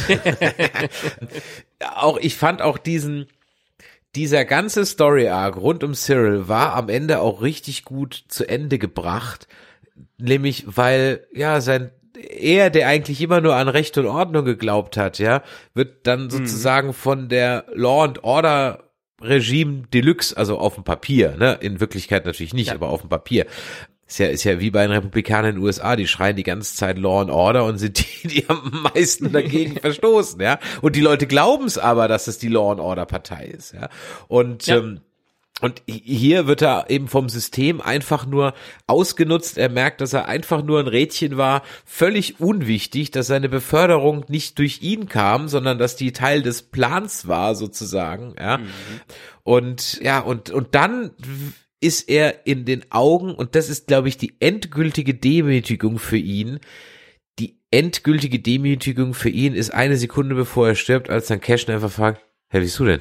[SPEAKER 1] ich fand auch dieser ganze Story-Arc rund um Cyril war am Ende auch richtig gut zu Ende gebracht, nämlich weil, ja, er, der eigentlich immer nur an Recht und Ordnung geglaubt hat, ja, wird dann sozusagen von der Law and Order Regime Deluxe, also auf dem Papier, ne, in Wirklichkeit natürlich nicht, aber auf dem Papier. Ist ja wie bei den Republikanern in den USA, die schreien die ganze Zeit Law and Order und sind die am meisten dagegen verstoßen, ja. Und die Leute glauben es aber, dass es die Law and Order Partei ist, ja. Und hier wird er eben vom System einfach nur ausgenutzt. Er merkt, dass er einfach nur ein Rädchen war, völlig unwichtig, dass seine Beförderung nicht durch ihn kam, sondern dass die Teil des Plans war, sozusagen, ja. Und dann ist er in den Augen, und das ist, glaube ich, die endgültige Demütigung für ihn. Die endgültige Demütigung für ihn ist eine Sekunde bevor er stirbt, als dann Cashin einfach fragt, hey, wie bist du denn?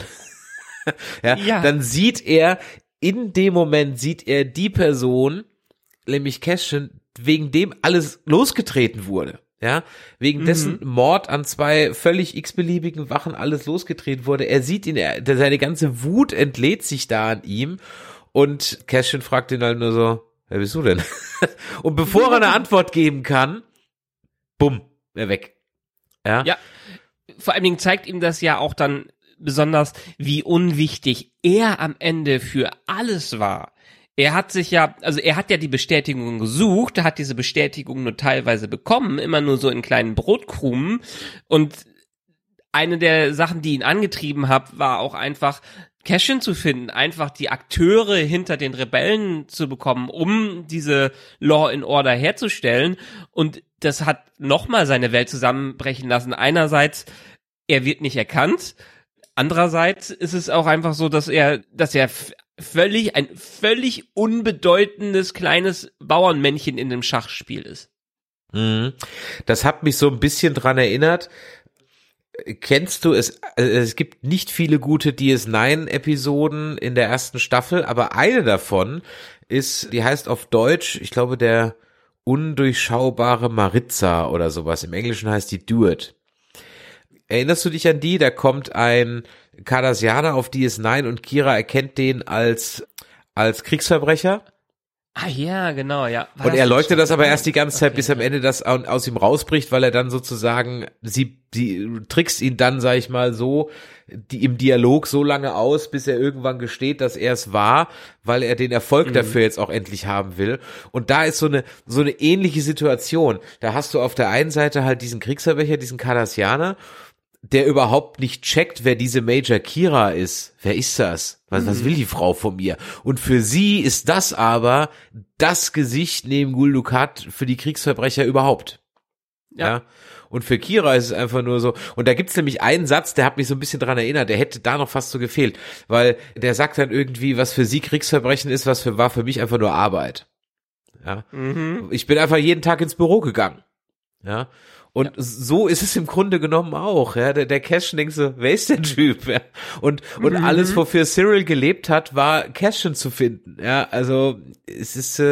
[SPEAKER 1] Dann in dem Moment die Person, nämlich Cashin, wegen dem alles losgetreten wurde. Ja, wegen dessen Mord an 2 völlig x-beliebigen Wachen alles losgetreten wurde. Er sieht ihn, seine ganze Wut entlädt sich da an ihm. Und Cashin fragt ihn halt nur so, wer bist du denn? Und bevor er eine Antwort geben kann, bumm, er weg. Ja,
[SPEAKER 2] vor allen Dingen zeigt ihm das ja auch dann besonders, wie unwichtig er am Ende für alles war. Er hat ja die Bestätigung gesucht, er hat diese Bestätigung nur teilweise bekommen, immer nur so in kleinen Brotkrumen. Und eine der Sachen, die ihn angetrieben hat, war auch einfach, Cashin zu finden, einfach die Akteure hinter den Rebellen zu bekommen, um diese Law and Order herzustellen. Und das hat nochmal seine Welt zusammenbrechen lassen. Einerseits, er wird nicht erkannt. Andererseits ist es auch einfach so, dass er ein völlig unbedeutendes kleines Bauernmännchen in dem Schachspiel ist.
[SPEAKER 1] Das hat mich so ein bisschen dran erinnert. Kennst du es? Es gibt nicht viele gute DS9-Episoden in der ersten Staffel, aber eine davon die heißt auf Deutsch, ich glaube, der undurchschaubare Maritza oder sowas. Im Englischen heißt die Do It. Erinnerst du dich an die? Da kommt ein Cardassianer auf DS9 und Kira erkennt den als Kriegsverbrecher.
[SPEAKER 2] Ah ja, genau, ja.
[SPEAKER 1] Und er leugnet das aber erst die ganze Zeit, bis am Ende das aus ihm rausbricht, weil er dann sozusagen, sie trickst ihn dann, sag ich mal, so, im Dialog so lange aus, bis er irgendwann gesteht, dass er es war, weil er den Erfolg dafür jetzt auch endlich haben will. Und da ist so eine ähnliche Situation. Da hast du auf der einen Seite halt diesen Kriegsverbrecher, diesen Cardassianer, der überhaupt nicht checkt, wer diese Major Kira ist. Wer ist das? Was will die Frau von mir? Und für sie ist das aber das Gesicht neben Gul Dukat für die Kriegsverbrecher überhaupt. Ja. Und für Kira ist es einfach nur so. Und da gibt's nämlich einen Satz, der hat mich so ein bisschen dran erinnert, der hätte da noch fast so gefehlt. Weil der sagt dann irgendwie, was für sie Kriegsverbrechen ist, war für mich einfach nur Arbeit. Ja. Ich bin einfach jeden Tag ins Büro gegangen. Ja. Und so ist es im Grunde genommen auch, ja. Der Cashin denkt so, wer ist der Typ? Ja? Und alles, wofür Cyril gelebt hat, war Cashin zu finden, ja. Also, es ist,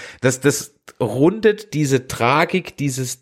[SPEAKER 1] das rundet diese Tragik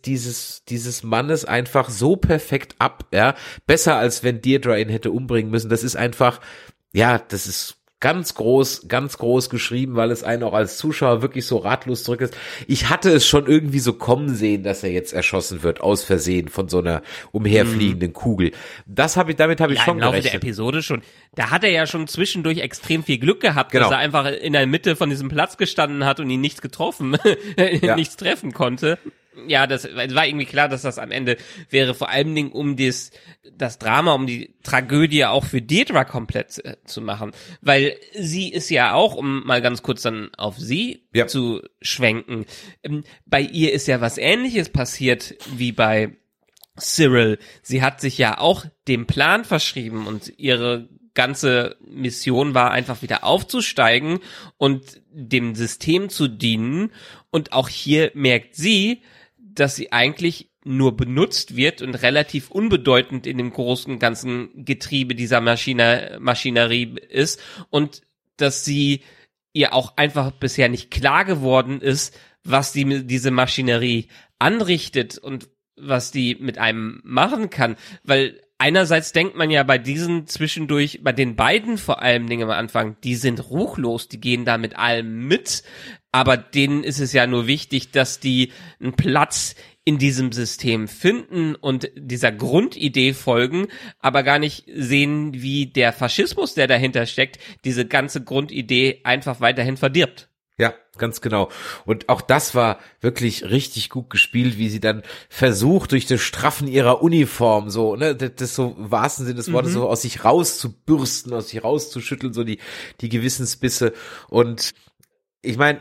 [SPEAKER 1] dieses Mannes einfach so perfekt ab, ja. Besser als wenn Deirdre ihn hätte umbringen müssen. Das ist einfach, ja, das ist ganz groß geschrieben, weil es einen auch als Zuschauer wirklich so ratlos drückt. Ich hatte es schon irgendwie so kommen sehen, dass er jetzt erschossen wird, aus Versehen von so einer umherfliegenden Kugel. Damit habe ich schon
[SPEAKER 2] im Laufe
[SPEAKER 1] gerechnet.
[SPEAKER 2] Der Episode schon. Da hat er ja schon zwischendurch extrem viel Glück gehabt,
[SPEAKER 1] Genau.
[SPEAKER 2] dass er einfach in der Mitte von diesem Platz gestanden hat und ihn nichts getroffen, nichts treffen konnte. Ja, das war irgendwie klar, dass das am Ende wäre, vor allen Dingen um das Drama, um die Tragödie auch für Deirdre komplett zu machen. Weil sie ist ja auch, um mal ganz kurz dann auf sie zu schwenken, bei ihr ist ja was Ähnliches passiert wie bei Cyril. Sie hat sich ja auch dem Plan verschrieben und ihre ganze Mission war einfach wieder aufzusteigen und dem System zu dienen. Und auch hier merkt sie, dass sie eigentlich nur benutzt wird und relativ unbedeutend in dem großen ganzen Getriebe dieser Maschinerie ist und dass sie ihr auch einfach bisher nicht klar geworden ist, was diese Maschinerie anrichtet und was die mit einem machen kann, weil einerseits denkt man ja bei diesen zwischendurch, bei den beiden vor allem Dingen am Anfang, die sind ruchlos, die gehen da mit allem mit, aber denen ist es ja nur wichtig, dass die einen Platz in diesem System finden und dieser Grundidee folgen, aber gar nicht sehen, wie der Faschismus, der dahinter steckt, diese ganze Grundidee einfach weiterhin verdirbt.
[SPEAKER 1] Ja, ganz genau. Und auch das war wirklich richtig gut gespielt, wie sie dann versucht, durch das Straffen ihrer Uniform so, ne, das so im wahrsten Sinne des Wortes so aus sich rauszubürsten, aus sich rauszuschütteln, so die Gewissensbisse. Und ich meine,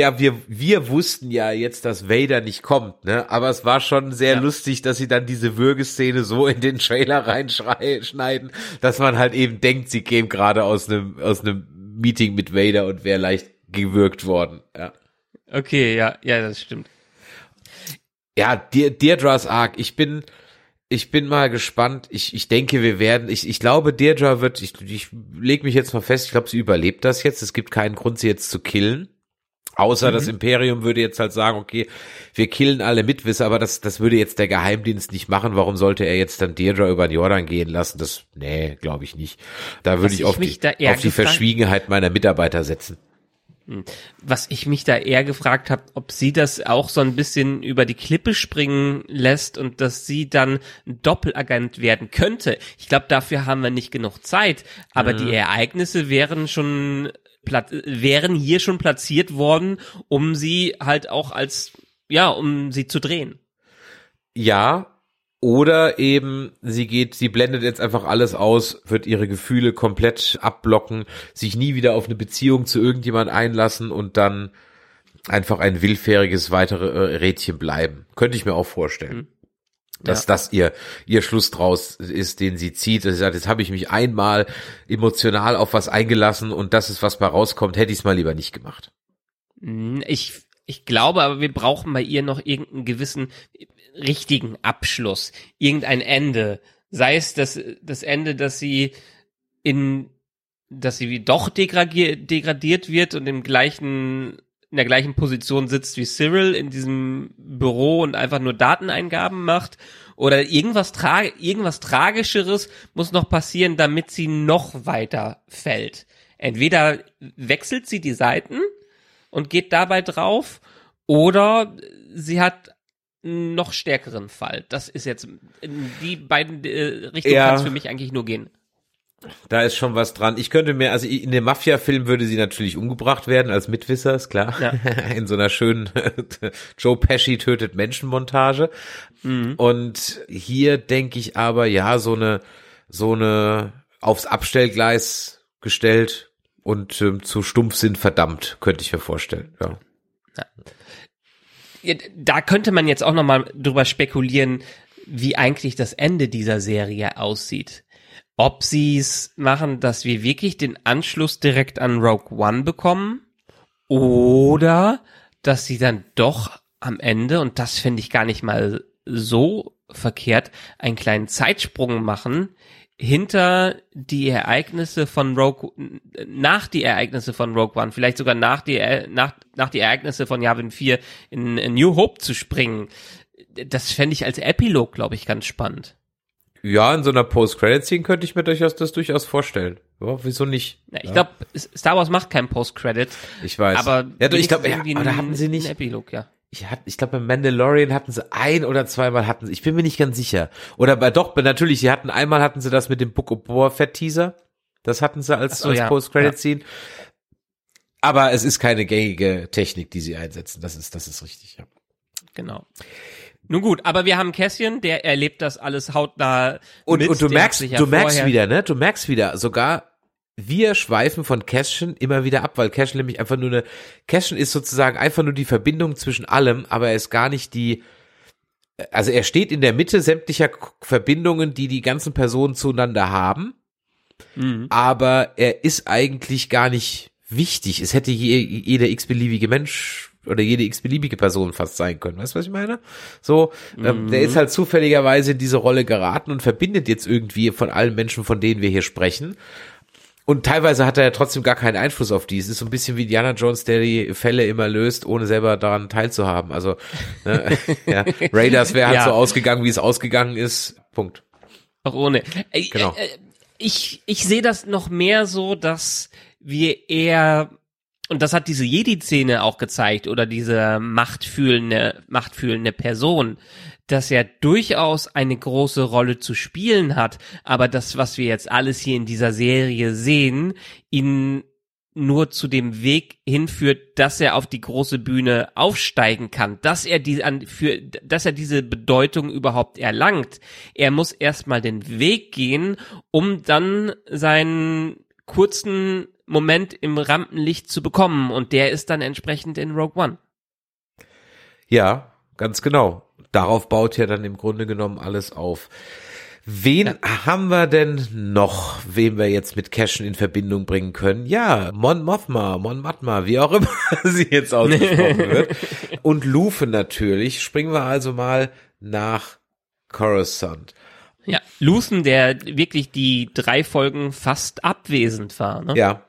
[SPEAKER 1] wir wussten ja jetzt, dass Vader nicht kommt, ne? Aber es war schon sehr lustig, dass sie dann diese Würgeszene so in den Trailer reinschneiden, dass man halt eben denkt, sie käme gerade aus einem Meeting mit Vader und wäre leicht gewürgt worden, ja.
[SPEAKER 2] Okay, ja, das stimmt.
[SPEAKER 1] Ja, Deirdre's Arc, ich bin mal gespannt. Ich denke, ich glaube, Deirdre wird, ich leg mich jetzt mal fest, ich glaube, sie überlebt das jetzt. Es gibt keinen Grund, sie jetzt zu killen. Außer das Imperium würde jetzt halt sagen, okay, wir killen alle Mitwisser, aber das würde jetzt der Geheimdienst nicht machen. Warum sollte er jetzt dann Deirdre über den Jordan gehen lassen? Glaube ich nicht. Da würde ich auf die Verschwiegenheit meiner Mitarbeiter setzen.
[SPEAKER 2] Was ich mich da eher gefragt habe, ob sie das auch so ein bisschen über die Klippe springen lässt und dass sie dann ein Doppelagent werden könnte. Ich glaube, dafür haben wir nicht genug Zeit, aber die Ereignisse wären hier schon platziert worden, um sie halt auch um sie zu drehen.
[SPEAKER 1] Ja. Oder eben, sie blendet jetzt einfach alles aus, wird ihre Gefühle komplett abblocken, sich nie wieder auf eine Beziehung zu irgendjemand einlassen und dann einfach ein willfähriges weitere Rädchen bleiben. Könnte ich mir auch vorstellen. Dass das ihr Schluss draus ist, den sie zieht. Sie sagt, jetzt habe ich mich einmal emotional auf was eingelassen und das ist, was bei rauskommt, hätte ich es mal lieber nicht gemacht.
[SPEAKER 2] Ich glaube, aber wir brauchen bei ihr noch irgendeinen gewissen richtigen Abschluss, irgendein Ende. Sei es das Ende, dass sie doch degradiert wird und in der gleichen Position sitzt wie Cyril in diesem Büro und einfach nur Dateneingaben macht. Oder irgendwas Tragischeres muss noch passieren, damit sie noch weiter fällt. Entweder wechselt sie die Seiten und geht dabei drauf, oder sie hat einen noch stärkeren Fall. Das ist jetzt, in die beiden Richtungen kann es für mich eigentlich nur gehen.
[SPEAKER 1] Da ist schon was dran. Ich könnte mir, also in dem Mafia-Film würde sie natürlich umgebracht werden als Mitwisser, ist klar. Ja. In so einer schönen Joe Pesci tötet Menschen-Montage. Mhm. Und hier denke ich aber, ja, so eine aufs Abstellgleis gestellt und zu Stumpfsinn verdammt, könnte ich mir vorstellen, ja.
[SPEAKER 2] Ja, da könnte man jetzt auch nochmal drüber spekulieren, wie eigentlich das Ende dieser Serie aussieht. Ob sie es machen, dass wir wirklich den Anschluss direkt an Rogue One bekommen, oder dass sie dann doch am Ende, und das finde ich gar nicht mal so verkehrt, einen kleinen Zeitsprung machen hinter die Ereignisse von nach die Ereignisse von Rogue One, vielleicht sogar nach die Ereignisse von Yavin 4 in New Hope zu springen. Das fände ich als Epilog, glaube ich, ganz spannend.
[SPEAKER 1] Ja, in so einer Post-Credit-Scene könnte ich mir das durchaus vorstellen. Ja, wieso nicht?
[SPEAKER 2] Ja, ich glaube, Star Wars macht keinen Post-Credit.
[SPEAKER 1] Ich weiß.
[SPEAKER 2] Aber
[SPEAKER 1] ja, ich glaube, da hatten sie nicht.
[SPEAKER 2] Einen Epilog, ja.
[SPEAKER 1] Ich glaube, beim Mandalorian hatten sie ein oder zweimal ich bin mir nicht ganz sicher. Oder natürlich, einmal hatten sie das mit dem Book of Boba Fett Teaser. Das hatten sie als Post-Credit-Scene. Ja. Aber es ist keine gängige Technik, die sie einsetzen. Das ist richtig, ja.
[SPEAKER 2] Genau. Nun gut, aber wir haben Cassian, der erlebt das alles hautnah
[SPEAKER 1] und du merkst wieder, sogar wir schweifen von Cassian immer wieder ab, weil Cassian nämlich Cassian ist sozusagen einfach nur die Verbindung zwischen allem, aber er ist gar nicht also er steht in der Mitte sämtlicher Verbindungen, die ganzen Personen zueinander haben, aber er ist eigentlich gar nicht wichtig. Es hätte jeder x-beliebige Mensch oder jede x-beliebige Person fast sein können. Weißt du, was ich meine? So, der ist halt zufälligerweise in diese Rolle geraten und verbindet jetzt irgendwie von allen Menschen, von denen wir hier sprechen. Und teilweise hat er ja trotzdem gar keinen Einfluss auf die. Es ist so ein bisschen wie Indiana Jones, der die Fälle immer löst, ohne selber daran teilzuhaben. Also, ja, Raiders wäre halt so ausgegangen, wie es ausgegangen ist. Punkt.
[SPEAKER 2] Auch ohne.
[SPEAKER 1] Genau.
[SPEAKER 2] Ich sehe das noch mehr so, dass wir eher, und das hat diese Jedi-Szene auch gezeigt, oder diese machtfühlende Person, dass er durchaus eine große Rolle zu spielen hat, aber das, was wir jetzt alles hier in dieser Serie sehen, ihn nur zu dem Weg hinführt, dass er auf die große Bühne aufsteigen kann, dass er diese Bedeutung überhaupt erlangt. Er muss erstmal den Weg gehen, um dann seinen kurzen Moment im Rampenlicht zu bekommen, und der ist dann entsprechend in Rogue One.
[SPEAKER 1] Ja, ganz genau. Darauf baut ja dann im Grunde genommen alles auf. Wen haben wir denn noch, wen wir jetzt mit Cassian in Verbindung bringen können? Ja, Mon Mothma, wie auch immer sie jetzt ausgesprochen wird. Und Luthen natürlich. Springen wir also mal nach Coruscant.
[SPEAKER 2] Ja, Luthen, der wirklich die 3 Folgen fast abwesend war, ne?
[SPEAKER 1] Ja.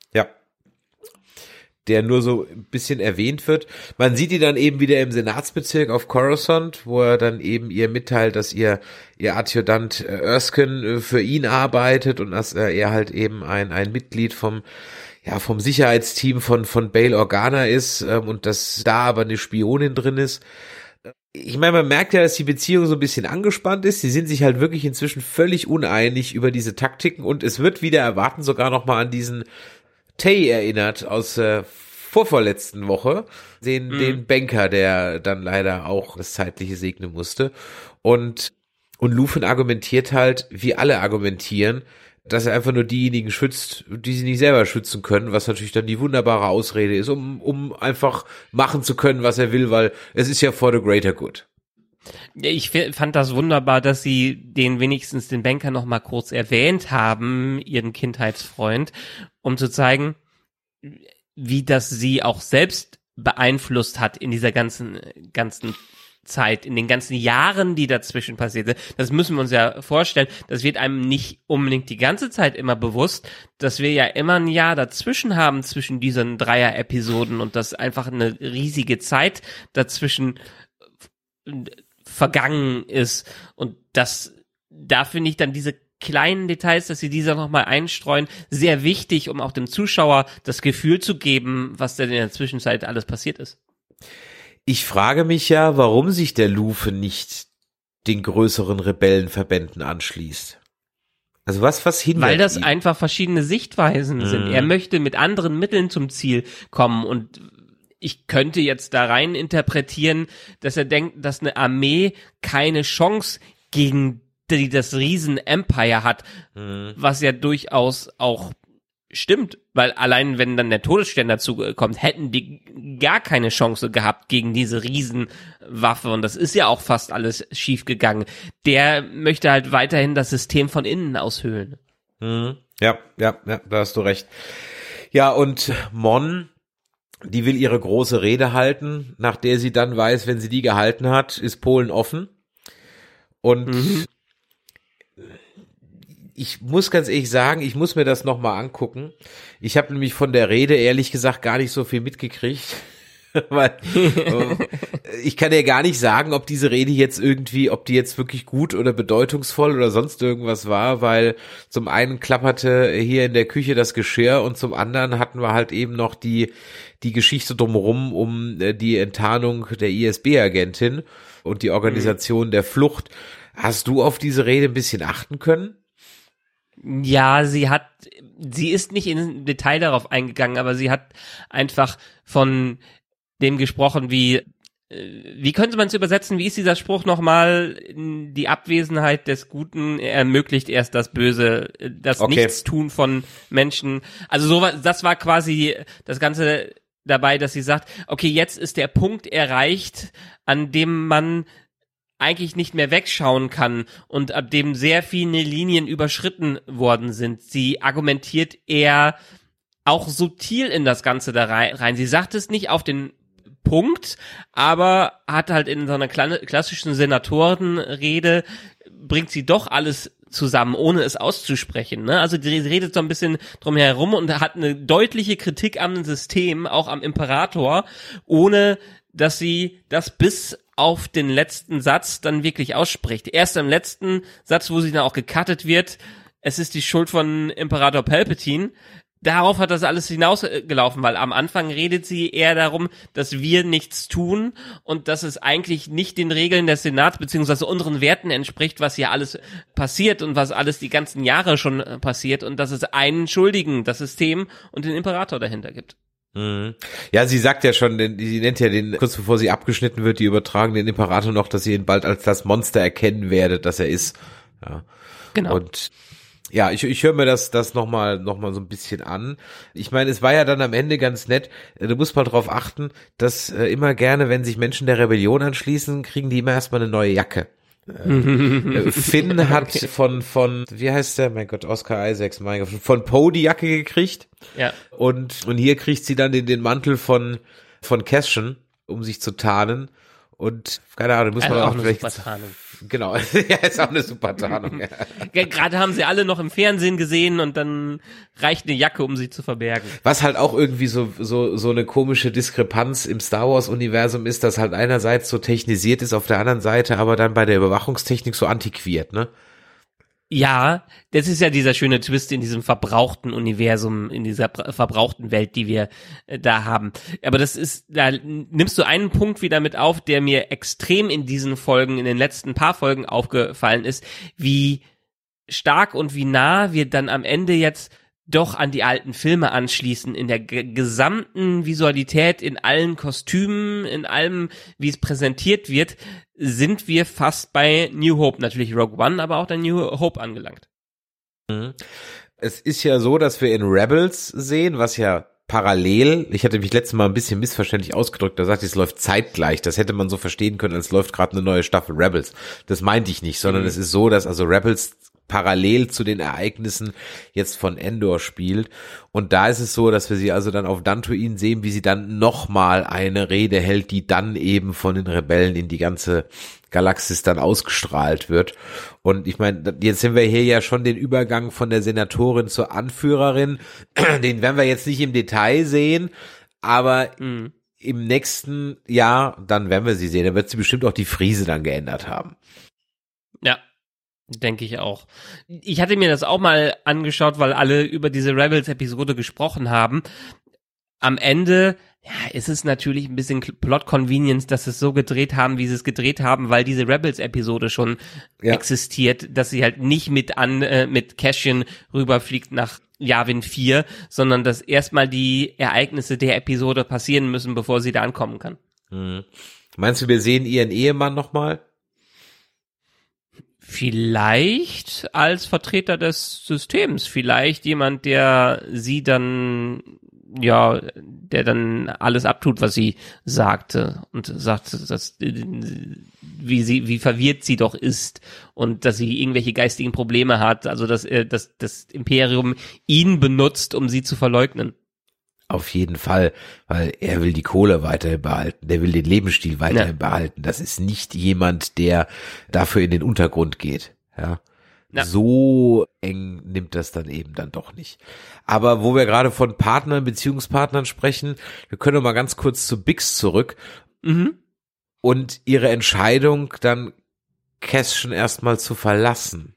[SPEAKER 1] Der nur so ein bisschen erwähnt wird. Man sieht ihn dann eben wieder im Senatsbezirk auf Coruscant, wo er dann eben ihr mitteilt, dass ihr Adjutant Erskine für ihn arbeitet und dass er halt eben ein Mitglied vom Sicherheitsteam von Bail Organa ist, und dass da aber eine Spionin drin ist. Ich meine, man merkt ja, dass die Beziehung so ein bisschen angespannt ist. Sie sind sich halt wirklich inzwischen völlig uneinig über diese Taktiken, und es wird wieder erwarten sogar noch mal an diesen Tay erinnert aus vorvorletzten Woche, den Banker, der dann leider auch das Zeitliche segnen musste. Und Luthen argumentiert halt, wie alle argumentieren, dass er einfach nur diejenigen schützt, die sie nicht selber schützen können, was natürlich dann die wunderbare Ausrede ist, um einfach machen zu können, was er will, weil es ist ja for the greater good.
[SPEAKER 2] Ich fand das wunderbar, dass sie wenigstens den Banker noch mal kurz erwähnt haben, ihren Kindheitsfreund, um zu zeigen, wie das sie auch selbst beeinflusst hat in dieser ganzen Zeit, in den ganzen Jahren, die dazwischen passierte. Das müssen wir uns ja vorstellen. Das wird einem nicht unbedingt die ganze Zeit immer bewusst, dass wir ja immer ein Jahr dazwischen haben, zwischen diesen 3er-Episoden, und dass einfach eine riesige Zeit dazwischen vergangen ist. Und da finde ich dann diese kleinen Details, dass sie diese nochmal einstreuen, sehr wichtig, um auch dem Zuschauer das Gefühl zu geben, was denn in der Zwischenzeit alles passiert ist.
[SPEAKER 1] Ich frage mich ja, warum sich der Luffy nicht den größeren Rebellenverbänden anschließt. Also was hindert ihn?
[SPEAKER 2] Weil das einfach verschiedene Sichtweisen sind. Er möchte mit anderen Mitteln zum Ziel kommen und ich könnte jetzt da rein interpretieren, dass er denkt, dass eine Armee keine Chance gegen das Riesen-Empire hat, was ja durchaus auch stimmt, weil allein wenn dann der Todesstern dazu kommt, hätten die gar keine Chance gehabt gegen diese Riesenwaffe und das ist ja auch fast alles schief gegangen. Der möchte halt weiterhin das System von innen aushöhlen.
[SPEAKER 1] Ja, da hast du recht. Ja, und Mon, die will ihre große Rede halten, nach der sie dann weiß, wenn sie die gehalten hat, ist Polen offen. Und ich muss ganz ehrlich sagen, ich muss mir das nochmal angucken. Ich habe nämlich von der Rede ehrlich gesagt gar nicht so viel mitgekriegt. Weil ich kann ja gar nicht sagen, ob diese Rede jetzt irgendwie, ob die jetzt wirklich gut oder bedeutungsvoll oder sonst irgendwas war, weil zum einen klapperte hier in der Küche das Geschirr und zum anderen hatten wir halt eben noch die Geschichte drumherum um die Enttarnung der ISB-Agentin und die Organisation der Flucht. Hast du auf diese Rede ein bisschen achten können?
[SPEAKER 2] Ja, sie ist nicht in Detail darauf eingegangen, aber sie hat einfach von dem gesprochen, wie könnte man es übersetzen? Wie ist dieser Spruch nochmal? Die Abwesenheit des Guten ermöglicht erst das Böse, das Nichtstun von Menschen. Also so, das war quasi das Ganze dabei, dass sie sagt, okay, jetzt ist der Punkt erreicht, an dem man eigentlich nicht mehr wegschauen kann und ab dem sehr viele Linien überschritten worden sind. Sie argumentiert eher auch subtil in das Ganze da rein. Sie sagt es nicht auf den Punkt, aber hat halt in so einer klassischen Senatorenrede, bringt sie doch alles zusammen, ohne es auszusprechen. Ne? Also die redet so ein bisschen drum herum und hat eine deutliche Kritik am System, auch am Imperator, ohne dass sie das bis auf den letzten Satz dann wirklich ausspricht. Erst im letzten Satz, wo sie dann auch gecuttet wird, es ist die Schuld von Imperator Palpatine. Darauf hat das alles hinausgelaufen, weil am Anfang redet sie eher darum, dass wir nichts tun und dass es eigentlich nicht den Regeln des Senats beziehungsweise unseren Werten entspricht, was hier alles passiert und was alles die ganzen Jahre schon passiert und dass es einen Schuldigen, das System und den Imperator dahinter gibt.
[SPEAKER 1] Ja, sie sagt ja schon, sie nennt ja kurz bevor sie abgeschnitten wird, die übertragen den Imperator noch, dass sie ihn bald als das Monster erkennen werde, das er ist. Ja.
[SPEAKER 2] Genau.
[SPEAKER 1] Und ja, ich höre mir das noch mal so ein bisschen an. Ich meine, es war ja dann am Ende ganz nett. Du musst mal drauf achten, dass immer gerne, wenn sich Menschen der Rebellion anschließen, kriegen die immer erstmal eine neue Jacke. Finn hat von wie heißt der? Mein Gott, Oscar Isaacs, mein Gott, von Poe die Jacke gekriegt.
[SPEAKER 2] Ja.
[SPEAKER 1] Und hier kriegt sie dann den Mantel von Cassian, um sich zu tarnen. Und keine Ahnung, muss man auch vielleicht. Genau, ja, ist auch eine super Tarnung. Ja.
[SPEAKER 2] Gerade haben sie alle noch im Fernsehen gesehen und dann reicht eine Jacke, um sie zu verbergen.
[SPEAKER 1] Was halt auch irgendwie so eine komische Diskrepanz im Star Wars Universum ist, dass halt einerseits so technisiert ist, auf der anderen Seite aber dann bei der Überwachungstechnik so antiquiert, ne?
[SPEAKER 2] Ja, das ist ja dieser schöne Twist in diesem verbrauchten Universum, in dieser verbrauchten Welt, die wir da haben. Aber da nimmst du einen Punkt wieder mit auf, der mir extrem in diesen Folgen, in den letzten paar Folgen aufgefallen ist, wie stark und wie nah wir dann am Ende jetzt doch an die alten Filme anschließen, in der gesamten Visualität, in allen Kostümen, in allem, wie es präsentiert wird, sind wir fast bei New Hope, natürlich Rogue One, aber auch der New Hope angelangt.
[SPEAKER 1] Es ist ja so, dass wir in Rebels sehen, was ja parallel, ich hatte mich letztes Mal ein bisschen missverständlich ausgedrückt, da sagte ich, es läuft zeitgleich, das hätte man so verstehen können, als läuft gerade eine neue Staffel Rebels. Das meinte ich nicht, sondern es ist so, dass also Rebels parallel zu den Ereignissen jetzt von Endor spielt. Und da ist es so, dass wir sie also dann auf Dantooine sehen, wie sie dann nochmal eine Rede hält, die dann eben von den Rebellen in die ganze Galaxis dann ausgestrahlt wird. Und ich meine, jetzt sind wir hier ja schon den Übergang von der Senatorin zur Anführerin. Den werden wir jetzt nicht im Detail sehen, aber im nächsten Jahr, dann werden wir sie sehen. Da wird sie bestimmt auch die Friese dann geändert haben.
[SPEAKER 2] Ja. Denke ich auch. Ich hatte mir das auch mal angeschaut, weil alle über diese Rebels-Episode gesprochen haben. Am Ende, ja, ist es natürlich ein bisschen Plot-Convenience, dass sie es so gedreht haben, wie sie es gedreht haben, weil diese Rebels-Episode schon existiert, dass sie halt nicht mit Cassian rüberfliegt nach Yavin 4, sondern dass erstmal die Ereignisse der Episode passieren müssen, bevor sie da ankommen kann.
[SPEAKER 1] Mhm. Meinst du, wir sehen ihren Ehemann nochmal?
[SPEAKER 2] Vielleicht als Vertreter des Systems, vielleicht jemand, der sie dann, ja, der dann alles abtut, was sie sagte und sagte, dass, wie verwirrt sie doch ist und dass sie irgendwelche geistigen Probleme hat, also dass das Imperium ihn benutzt, um sie zu verleugnen.
[SPEAKER 1] Auf jeden Fall, weil er will die Kohle weiterhin behalten, der will den Lebensstil weiterhin behalten. Das ist nicht jemand, der dafür in den Untergrund geht. Ja. So eng nimmt das dann eben dann doch nicht. Aber wo wir gerade von Partnern, Beziehungspartnern sprechen, wir können noch mal ganz kurz zu Bix zurück und ihre Entscheidung, dann Cassian erstmal zu verlassen.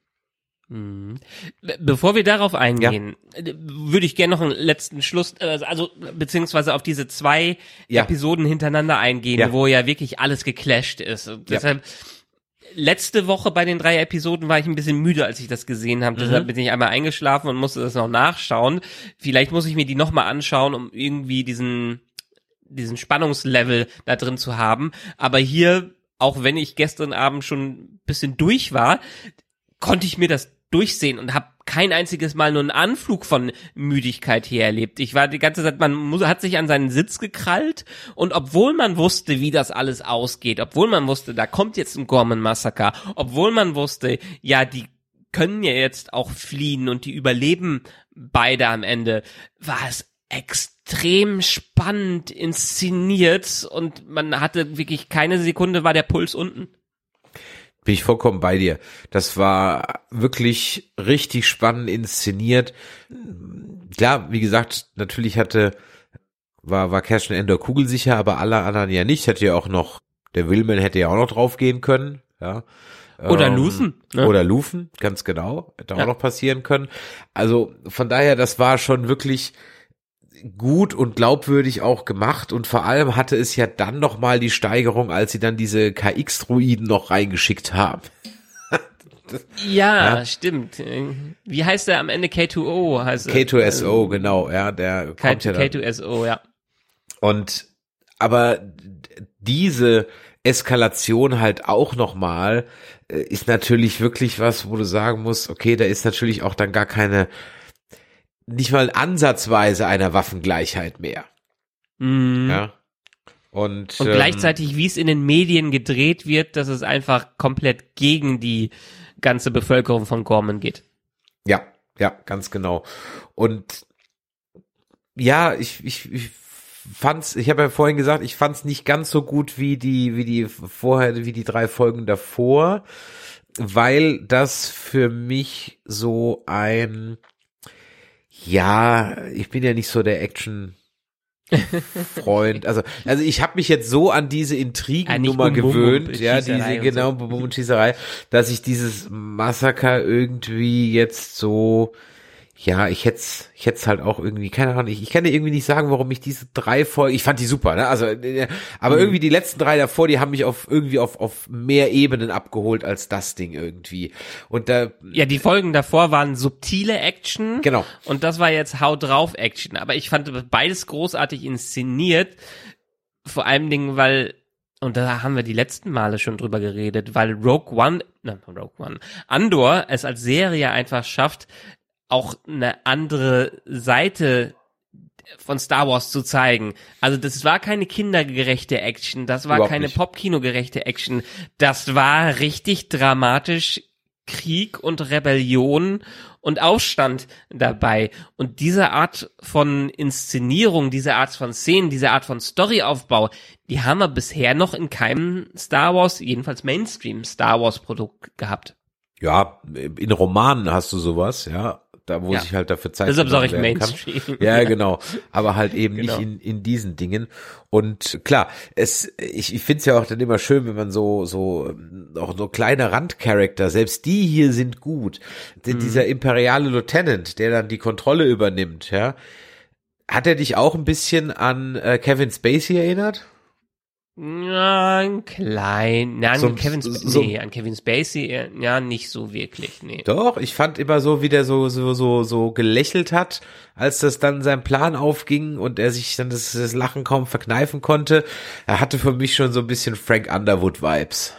[SPEAKER 2] Bevor wir darauf eingehen, würde ich gerne noch einen letzten Schluss, also beziehungsweise auf diese 2 Episoden hintereinander eingehen, wo ja wirklich alles geclasht ist. Und deshalb, letzte Woche bei den 3 Episoden war ich ein bisschen müde, als ich das gesehen habe. Deshalb bin ich einmal eingeschlafen und musste das noch nachschauen. Vielleicht muss ich mir die nochmal anschauen, um irgendwie diesen Spannungslevel da drin zu haben. Aber hier, auch wenn ich gestern Abend schon ein bisschen durch war, konnte ich mir das durchsehen und habe kein einziges Mal nur einen Anflug von Müdigkeit hier erlebt. Ich war die ganze Zeit, hat sich an seinen Sitz gekrallt und obwohl man wusste, wie das alles ausgeht, obwohl man wusste, da kommt jetzt ein Gorman-Massaker, obwohl man wusste, ja, die können ja jetzt auch fliehen und die überleben beide am Ende, war es extrem spannend inszeniert und man hatte wirklich keine Sekunde, war der Puls unten.
[SPEAKER 1] Bin ich vollkommen bei dir. Das war wirklich richtig spannend inszeniert. Klar, wie gesagt, natürlich war Cassian Andor kugelsicher, aber alle anderen ja nicht. Hätte ja auch noch, der Willman hätte ja auch noch draufgehen können, ja.
[SPEAKER 2] Oder Luthen. Ne?
[SPEAKER 1] Oder Luthen, ganz genau. Hätte auch noch passieren können. Also, von daher, das war schon wirklich gut und glaubwürdig auch gemacht und vor allem hatte es ja dann noch mal die Steigerung, als sie dann diese KX-Droiden noch reingeschickt haben.
[SPEAKER 2] Ja, stimmt. Wie heißt der am Ende? K2O heißt
[SPEAKER 1] K2SO, genau, ja, der kommt ja dann.
[SPEAKER 2] K2SO, ja.
[SPEAKER 1] Und aber diese Eskalation halt auch noch mal ist natürlich wirklich was, wo du sagen musst, okay, da ist natürlich auch dann gar keine, nicht mal ansatzweise einer Waffengleichheit mehr. Ja. Und
[SPEAKER 2] gleichzeitig, wie es in den Medien gedreht wird, dass es einfach komplett gegen die ganze Bevölkerung von Gorman geht.
[SPEAKER 1] Ja, ganz genau. Und ja, ich fand's, ich habe ja vorhin gesagt, ich fand's nicht ganz so gut wie die 3 Folgen davor, weil das für mich so ein, ja, ich bin ja nicht so der Action-Freund. Also ich habe mich jetzt so an diese Intrigennummer gewöhnt, diese Bum und Schießerei, dass ich dieses Massaker irgendwie jetzt so, ja, ich hätte halt auch irgendwie, keine Ahnung, ich kann dir irgendwie nicht sagen, warum ich diese 3 Folgen, ich fand die super, ne? Also, aber irgendwie die letzten 3 davor, die haben mich auf mehr Ebenen abgeholt als das Ding irgendwie. Und da.
[SPEAKER 2] Ja, die Folgen davor waren subtile Action.
[SPEAKER 1] Genau.
[SPEAKER 2] Und das war jetzt Hau drauf Action. Aber ich fand beides großartig inszeniert. Vor allem Dingen, weil, und da haben wir die letzten Male schon drüber geredet, weil Andor es als Serie einfach schafft, auch eine andere Seite von Star Wars zu zeigen. Also das war keine kindergerechte Action, das war
[SPEAKER 1] Überhaupt
[SPEAKER 2] keine
[SPEAKER 1] nicht.
[SPEAKER 2] Popkino-gerechte Action, das war richtig dramatisch Krieg und Rebellion und Aufstand dabei. Und diese Art von Inszenierung, diese Art von Szenen, diese Art von Storyaufbau, die haben wir bisher noch in keinem Star Wars, jedenfalls Mainstream Star Wars Produkt gehabt.
[SPEAKER 1] Ja, in Romanen hast du sowas, ja. da wo sich halt dafür Zeit
[SPEAKER 2] deshalb sage ich
[SPEAKER 1] werden kann.
[SPEAKER 2] Mainstream.
[SPEAKER 1] Ja, genau. Aber halt eben
[SPEAKER 2] Genau.
[SPEAKER 1] nicht in diesen Dingen. Und klar, ich finde es ja auch dann immer schön, wenn man so auch so kleine Randcharakter, selbst die hier sind gut. Dieser imperiale Lieutenant, der dann die Kontrolle übernimmt, ja. Hat er dich auch ein bisschen an Kevin Spacey erinnert?
[SPEAKER 2] Ja, ein klein. Nein,
[SPEAKER 1] So-
[SPEAKER 2] an Kevin Spacey, ja, nicht so wirklich, nee.
[SPEAKER 1] Doch, ich fand immer so, wie der so gelächelt hat, als das dann sein Plan aufging und er sich dann das Lachen kaum verkneifen konnte. Er hatte für mich schon so ein bisschen Frank Underwood-Vibes.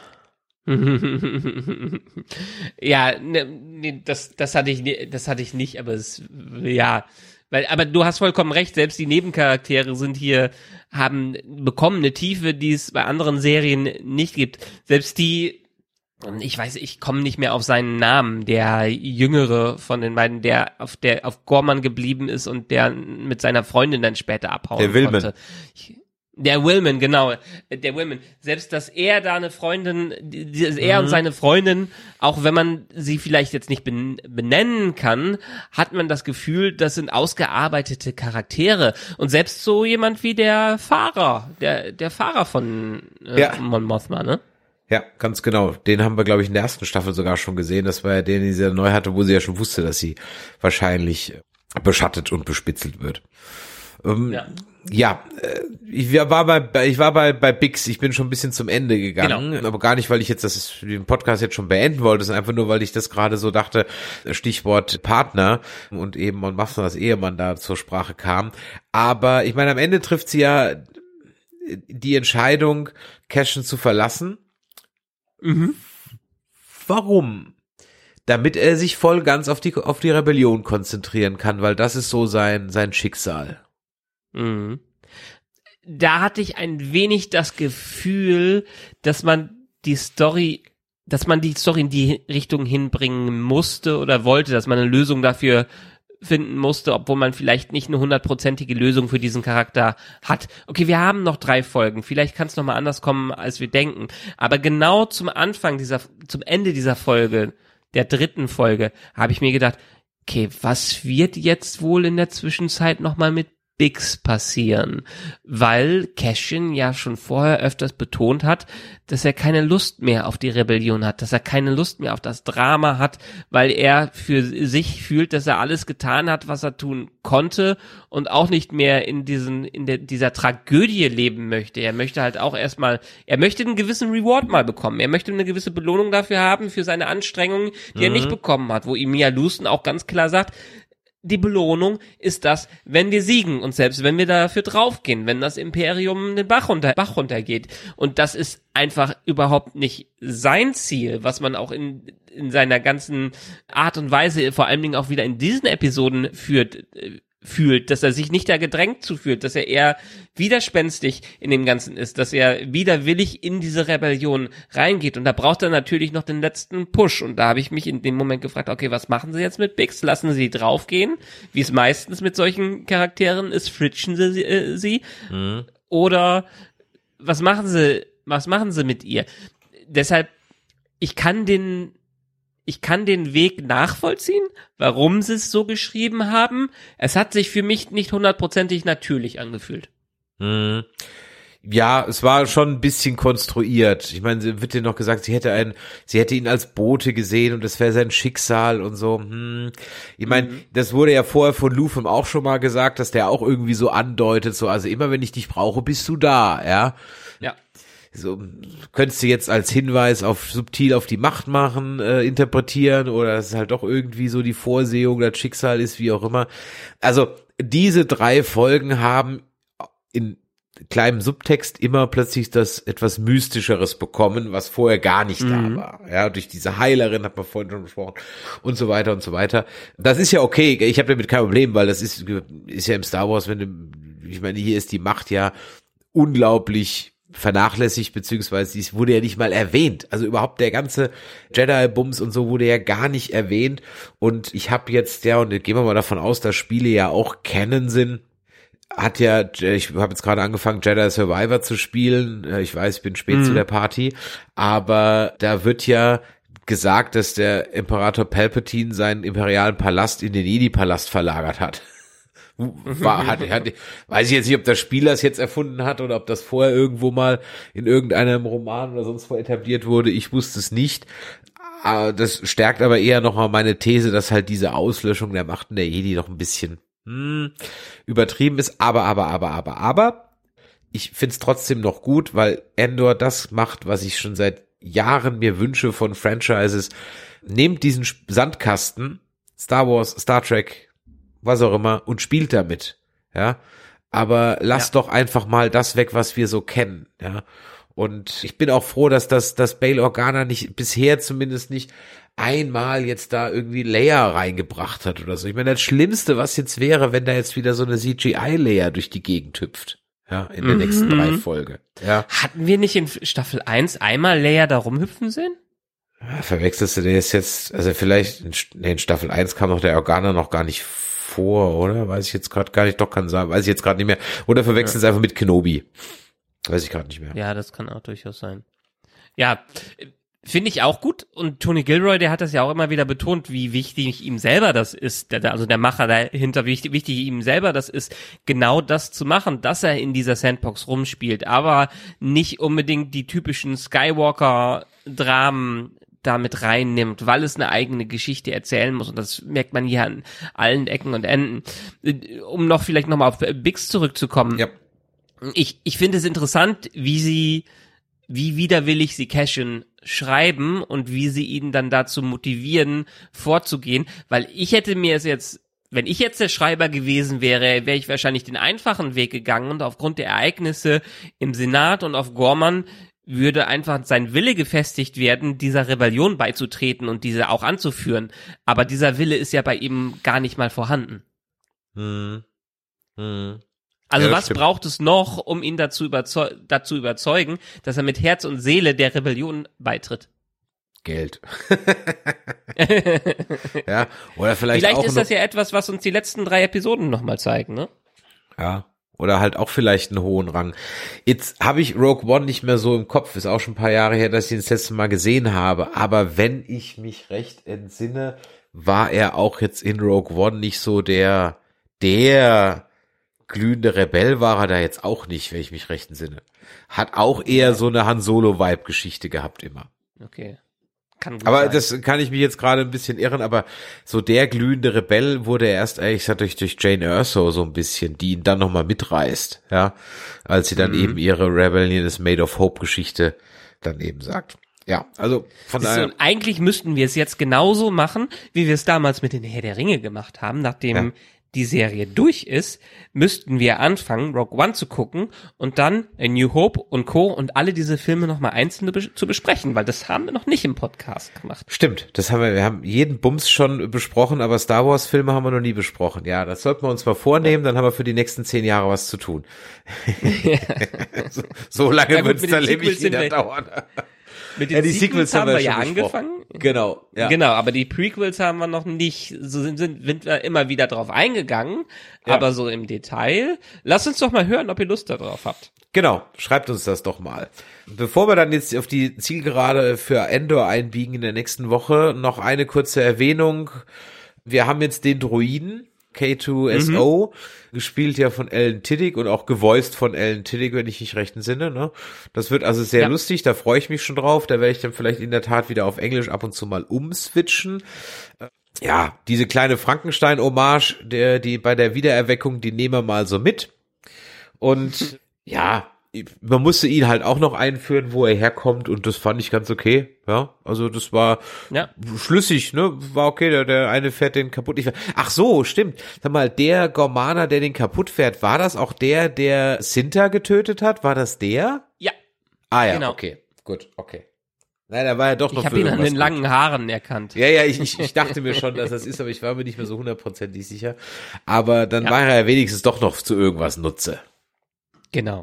[SPEAKER 2] Ja, nee, das hatte ich nicht, aber ja, aber du hast vollkommen recht, selbst die Nebencharaktere bekommen eine Tiefe, die es bei anderen Serien nicht gibt. Selbst ich komme nicht mehr auf seinen Namen, der Jüngere von den beiden, der auf Gorman geblieben ist und der mit seiner Freundin dann später abhauen
[SPEAKER 1] Der Willman.
[SPEAKER 2] konnte. Der Willman, genau. Der Willman. Selbst, dass er da eine Freundin, er und seine Freundin, auch wenn man sie vielleicht jetzt nicht benennen kann, hat man das Gefühl, das sind ausgearbeitete Charaktere. Und selbst so jemand wie der Fahrer, der Fahrer von Mon Mothma, ne?
[SPEAKER 1] Ja, ganz genau. Den haben wir, glaube ich, in der ersten Staffel sogar schon gesehen. Das war ja den, den sie neu hatte, wo sie ja schon wusste, dass sie wahrscheinlich beschattet und bespitzelt wird. Ich war bei Bix, ich bin schon ein bisschen zum Ende gegangen, aber gar nicht, weil ich jetzt den Podcast jetzt schon beenden wollte, sondern einfach nur, weil ich das gerade so dachte, Stichwort Partner und eben Mon Mothma als Ehemann da zur Sprache kam. Aber ich meine, am Ende trifft sie ja die Entscheidung, Cashen zu verlassen.
[SPEAKER 2] Mhm.
[SPEAKER 1] Warum? Damit er sich voll ganz auf die Rebellion konzentrieren kann, weil das ist so sein Schicksal.
[SPEAKER 2] Mhm. Da hatte ich ein wenig das Gefühl, dass man die Story in die Richtung hinbringen musste oder wollte, dass man eine Lösung dafür finden musste, obwohl man vielleicht nicht eine 100%ige Lösung für diesen Charakter hat. Okay, wir haben noch 3 Folgen, vielleicht kann es noch mal anders kommen, als wir denken. Aber genau zum Ende dieser Folge, der 3. Folge, habe ich mir gedacht, okay, was wird jetzt wohl in der Zwischenzeit noch mal mit Bix passieren, weil Cassian ja schon vorher öfters betont hat, dass er keine Lust mehr auf die Rebellion hat, dass er keine Lust mehr auf das Drama hat, weil er für sich fühlt, dass er alles getan hat, was er tun konnte und auch nicht mehr in dieser Tragödie leben möchte. Er möchte halt auch er möchte einen gewissen Reward mal bekommen. Er möchte eine gewisse Belohnung dafür haben, für seine Anstrengungen, die er nicht bekommen hat, wo ihm Mia Lewson auch ganz klar sagt, die Belohnung ist das, wenn wir siegen und selbst wenn wir dafür draufgehen, wenn das Imperium den Bach runtergeht. Und das ist einfach überhaupt nicht sein Ziel, was man auch in seiner ganzen Art und Weise, vor allen Dingen auch wieder in diesen Episoden fühlt, dass er sich nicht da gedrängt zufühlt, dass er eher widerspenstig in dem Ganzen ist, dass er widerwillig in diese Rebellion reingeht und da braucht er natürlich noch den letzten Push und da habe ich mich in dem Moment gefragt, okay, was machen sie jetzt mit Bix? Lassen sie draufgehen, wie es meistens mit solchen Charakteren ist, fritschen sie oder was machen sie mit ihr? Deshalb, ich kann den Weg nachvollziehen, warum sie es so geschrieben haben. Es hat sich für mich nicht 100%ig natürlich angefühlt.
[SPEAKER 1] Ja, es war schon ein bisschen konstruiert. Ich meine, sie wird dir noch gesagt, sie hätte ihn als Bote gesehen und das wäre sein Schicksal und so. Ich meine, das wurde ja vorher von Luthen auch schon mal gesagt, dass der auch irgendwie so andeutet, so, also immer wenn ich dich brauche, bist du da, ja.
[SPEAKER 2] Ja.
[SPEAKER 1] So, könntest du jetzt als Hinweis subtil auf die Macht interpretieren oder dass es halt doch irgendwie so die Vorsehung, das Schicksal ist, wie auch immer. Also, diese 3 Folgen haben in kleinem Subtext immer plötzlich das etwas Mystischeres bekommen, was vorher gar nicht da war. Ja, durch diese Heilerin hat man vorhin schon besprochen und so weiter und so weiter. Das ist ja okay. Ich habe damit kein Problem, weil das ist ja im Star Wars, ich meine, hier ist die Macht ja unglaublich vernachlässigt, beziehungsweise es wurde ja nicht mal erwähnt. Also überhaupt der ganze Jedi-Bums und so wurde ja gar nicht erwähnt. Und ich habe jetzt, und gehen wir mal davon aus, dass Spiele ja auch Canon sind, ich habe jetzt gerade angefangen, Jedi Survivor zu spielen. Ich weiß, ich bin spät zu der Party, aber da wird ja gesagt, dass der Imperator Palpatine seinen imperialen Palast in den Jedi-Palast verlagert hat. Weiß ich jetzt nicht, ob der Spieler es jetzt erfunden hat oder ob das vorher irgendwo mal in irgendeinem Roman oder sonst wo etabliert wurde. Ich wusste es nicht. Das stärkt aber eher nochmal meine These, dass halt diese Auslöschung der Machten der Jedi noch ein bisschen übertrieben ist. Aber ich find's trotzdem noch gut, weil Endor das macht, was ich schon seit Jahren mir wünsche von Franchises. Nehmt diesen Sandkasten, Star Wars, Star Trek, was auch immer, und spielt damit, ja. Aber lasst doch einfach mal das weg, was wir so kennen, ja. Und ich bin auch froh, dass Bail Organa nicht, bisher zumindest nicht einmal jetzt da irgendwie Leia reingebracht hat oder so. Ich meine, das Schlimmste, was jetzt wäre, wenn da jetzt wieder so eine CGI-Leia durch die Gegend hüpft, ja, in der nächsten 3 Folge, ja.
[SPEAKER 2] Hatten wir nicht in Staffel 1 einmal Leia da rumhüpfen sehen?
[SPEAKER 1] Ja, verwechselst du den jetzt, also vielleicht, in Staffel 1 kam noch der Organa noch gar nicht vor, oder? Weiß ich jetzt gerade gar nicht, doch kann sein, weiß ich jetzt gerade nicht mehr. Oder verwechseln es einfach mit Kenobi. Weiß ich gerade nicht mehr.
[SPEAKER 2] Ja, das kann auch durchaus sein. Ja, finde ich auch gut. Und Tony Gilroy, der hat das ja auch immer wieder betont, wie wichtig ihm selber das ist, also der Macher dahinter, wie wichtig ihm selber das ist, genau das zu machen, dass er in dieser Sandbox rumspielt, aber nicht unbedingt die typischen Skywalker-Dramen damit reinnimmt, weil es eine eigene Geschichte erzählen muss, und das merkt man hier an allen Ecken und Enden. Um noch vielleicht nochmal auf Bix zurückzukommen.
[SPEAKER 1] Ja.
[SPEAKER 2] Ich finde es interessant, wie widerwillig sie Cassian schreiben und wie sie ihn dann dazu motivieren, vorzugehen, weil ich hätte mir es jetzt, wenn ich jetzt der Schreiber gewesen wäre, wäre ich wahrscheinlich den einfachen Weg gegangen und aufgrund der Ereignisse im Senat und auf Gorman würde einfach sein Wille gefestigt werden, dieser Rebellion beizutreten und diese auch anzuführen. Aber dieser Wille ist ja bei ihm gar nicht mal vorhanden. Also ja, was stimmt. Braucht es noch, um ihn dazu überzeugen, dass er mit Herz und Seele der Rebellion beitritt?
[SPEAKER 1] Geld. Ja, oder vielleicht auch
[SPEAKER 2] ist das ja etwas, was uns die letzten 3 Episoden nochmal zeigen, ne?
[SPEAKER 1] Ja. Oder halt auch vielleicht einen hohen Rang. Jetzt habe ich Rogue One nicht mehr so im Kopf. Ist auch schon ein paar Jahre her, dass ich ihn das letzte Mal gesehen habe. Aber wenn ich mich recht entsinne, war er auch jetzt in Rogue One nicht so der glühende Rebell, war er da jetzt auch nicht, wenn ich mich recht entsinne. Hat auch eher so eine Han Solo-Vibe-Geschichte gehabt immer.
[SPEAKER 2] Okay.
[SPEAKER 1] Aber sein. Das kann ich mich jetzt gerade ein bisschen irren, aber so der glühende Rebell wurde erst eigentlich durch Jane Erso so ein bisschen, die ihn dann nochmal mitreißt, ja, als sie dann eben ihre Rebellion is Made of Hope Geschichte dann eben sagt. Ja, also von daher.
[SPEAKER 2] Und eigentlich müssten wir es jetzt genauso machen, wie wir es damals mit den Herr der Ringe gemacht haben, nachdem die Serie durch ist, müssten wir anfangen, Rogue One zu gucken und dann A New Hope und Co. und alle diese Filme nochmal einzeln zu besprechen, weil das haben wir noch nicht im Podcast gemacht.
[SPEAKER 1] Stimmt, das haben wir haben jeden Bums schon besprochen, aber Star Wars Filme haben wir noch nie besprochen. Ja, das sollten wir uns mal vornehmen, dann haben wir für die nächsten 10 Jahre was zu tun. Ja. so lange wird es dann nämlich wieder dauern.
[SPEAKER 2] Mit den Sequels haben wir ja angefangen.
[SPEAKER 1] Genau, ja.
[SPEAKER 2] Genau, aber die Prequels haben wir noch nicht, so sind wir immer wieder drauf eingegangen, aber so im Detail. Lasst uns doch mal hören, ob ihr Lust darauf habt.
[SPEAKER 1] Genau, schreibt uns das doch mal. Bevor wir dann jetzt auf die Zielgerade für Endor einbiegen in der nächsten Woche, noch eine kurze Erwähnung. Wir haben jetzt den Droiden K2SO, gespielt ja von Alan Tiddick und auch gevoiced von Alan Tiddick, wenn ich mich recht entsinne, ne? Das wird also sehr lustig, da freue ich mich schon drauf, da werde ich dann vielleicht in der Tat wieder auf Englisch ab und zu mal umswitchen. Ja, diese kleine Frankenstein-Hommage, die bei der Wiedererweckung, die nehmen wir mal so mit. Und ja, man musste ihn halt auch noch einführen, wo er herkommt, und das fand ich ganz okay, ja, also das war schlüssig, ne, war okay, der eine fährt den kaputt. Ach so, stimmt, sag mal, der Gormaner, der den kaputt fährt, war das auch der Cinta getötet hat, war das der?
[SPEAKER 2] Ja.
[SPEAKER 1] Ah ja, genau. Okay, gut, okay. Nein, da war er doch noch.
[SPEAKER 2] Ich habe ihn an den langen Haaren erkannt.
[SPEAKER 1] Ja, ich dachte mir schon, dass das ist, aber ich war mir nicht mehr so 100% sicher, aber dann war er ja wenigstens doch noch zu irgendwas Nutze.
[SPEAKER 2] Genau.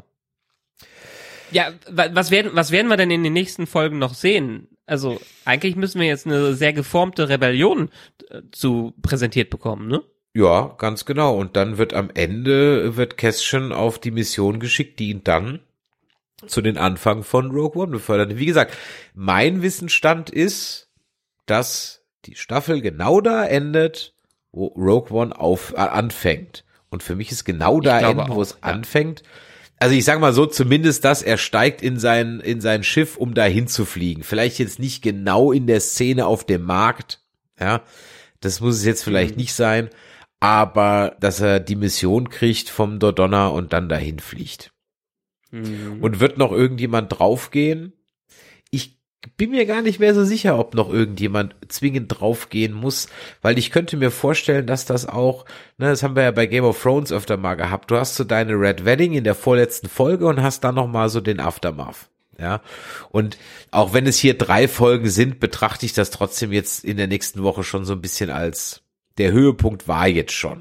[SPEAKER 2] Ja, was werden wir denn in den nächsten Folgen noch sehen? Also, eigentlich müssen wir jetzt eine sehr geformte Rebellion zu präsentiert bekommen, ne?
[SPEAKER 1] Ja, ganz genau. Und dann wird am Ende, Cassian auf die Mission geschickt, die ihn dann zu den Anfang von Rogue One befördert. Wie gesagt, mein Wissensstand ist, dass die Staffel genau da endet, wo Rogue One anfängt. Und für mich ist genau da enden, wo es anfängt. Also ich sag mal so, zumindest dass er steigt in sein Schiff, um dahin zu fliegen. Vielleicht jetzt nicht genau in der Szene auf dem Markt, ja. Das muss es jetzt vielleicht nicht sein, aber dass er die Mission kriegt vom Dodonna und dann dahin fliegt. Und wird noch irgendjemand draufgehen? Ich bin mir gar nicht mehr so sicher, ob noch irgendjemand zwingend draufgehen muss, weil ich könnte mir vorstellen, dass das auch, ne, das haben wir ja bei Game of Thrones öfter mal gehabt, du hast so deine Red Wedding in der vorletzten Folge und hast dann noch mal so den Aftermath, ja, und auch wenn es hier 3 Folgen sind, betrachte ich das trotzdem jetzt in der nächsten Woche schon so ein bisschen als, der Höhepunkt war jetzt schon.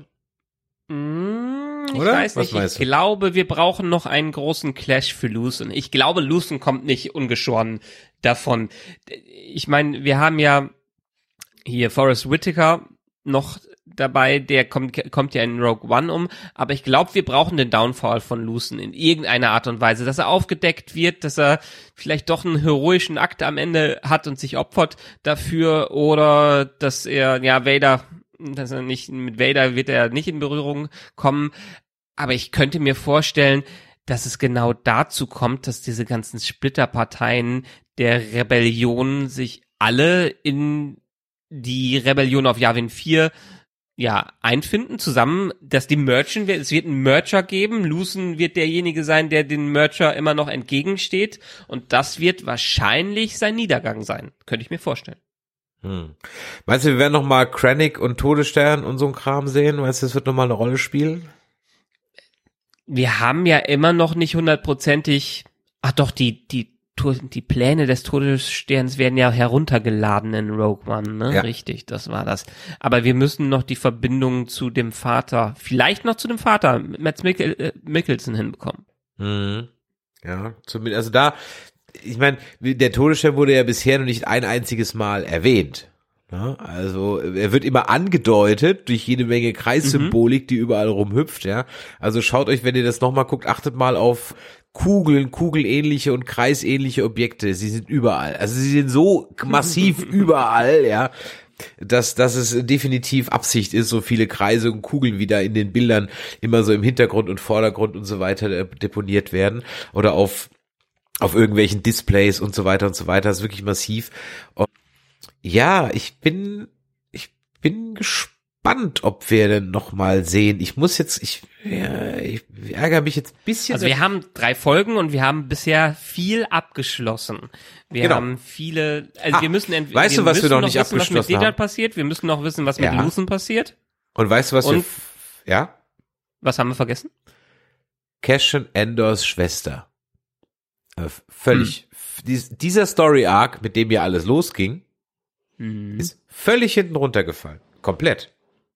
[SPEAKER 2] Ich weiß nicht, ich glaube, wir brauchen noch einen großen Clash für Luthen. Ich glaube, Luthen kommt nicht ungeschoren davon. Ich meine, wir haben ja hier Forrest Whitaker noch dabei, der kommt ja in Rogue One um, aber ich glaube, wir brauchen den Downfall von Luthen in irgendeiner Art und Weise, dass er aufgedeckt wird, dass er vielleicht doch einen heroischen Akt am Ende hat und sich opfert dafür, oder dass er, ja, mit Vader wird er nicht in Berührung kommen, aber ich könnte mir vorstellen, dass es genau dazu kommt, dass diese ganzen Splitterparteien der Rebellion sich alle in die Rebellion auf Yavin 4 einfinden zusammen, dass die merchen, es wird einen Mercher geben, Luthen wird derjenige sein, der den Mercher immer noch entgegensteht, und das wird wahrscheinlich sein Niedergang sein, könnte ich mir vorstellen.
[SPEAKER 1] Meinst du, wir werden noch mal Krennic und Todesstern und so ein Kram sehen? Meinst du, das wird noch mal eine Rolle spielen?
[SPEAKER 2] Wir haben ja immer noch nicht hundertprozentig, die Pläne des Todessterns werden ja heruntergeladen in Rogue One, ne? Ja. Richtig, das war das. Aber wir müssen noch die Verbindung zu dem Vater, vielleicht noch zu dem Vater, Mads Mikkelsen hinbekommen.
[SPEAKER 1] Ja, zumindest, also da, ich meine, der Todesstern wurde ja bisher noch nicht ein einziges Mal erwähnt. Ja, also er wird immer angedeutet durch jede Menge Kreissymbolik, die überall rumhüpft. Ja, also schaut euch, wenn ihr das nochmal guckt, achtet mal auf kugelähnliche und kreisähnliche Objekte. Sie sind überall. Also sie sind so massiv überall, ja, dass es definitiv Absicht ist, so viele Kreise und Kugeln wieder in den Bildern immer so im Hintergrund und Vordergrund und so weiter deponiert werden oder auf irgendwelchen Displays und so weiter und so weiter. Das ist wirklich massiv. Und ja, ich bin gespannt, ob wir denn noch mal sehen. Ich ärgere mich jetzt ein bisschen.
[SPEAKER 2] Also wir haben 3 Folgen und wir haben bisher viel abgeschlossen. Wir haben viele, also wir müssen
[SPEAKER 1] weißt du, was wir noch nicht abgeschlossen haben?
[SPEAKER 2] Was mit Dedan passiert? Wir müssen noch wissen, was mit Luthen passiert.
[SPEAKER 1] Und weißt du, was
[SPEAKER 2] was haben wir vergessen?
[SPEAKER 1] Cassian Andors Schwester. Völlig. Dieser Story-Arc, mit dem ja alles losging, ist völlig hinten runtergefallen. Komplett.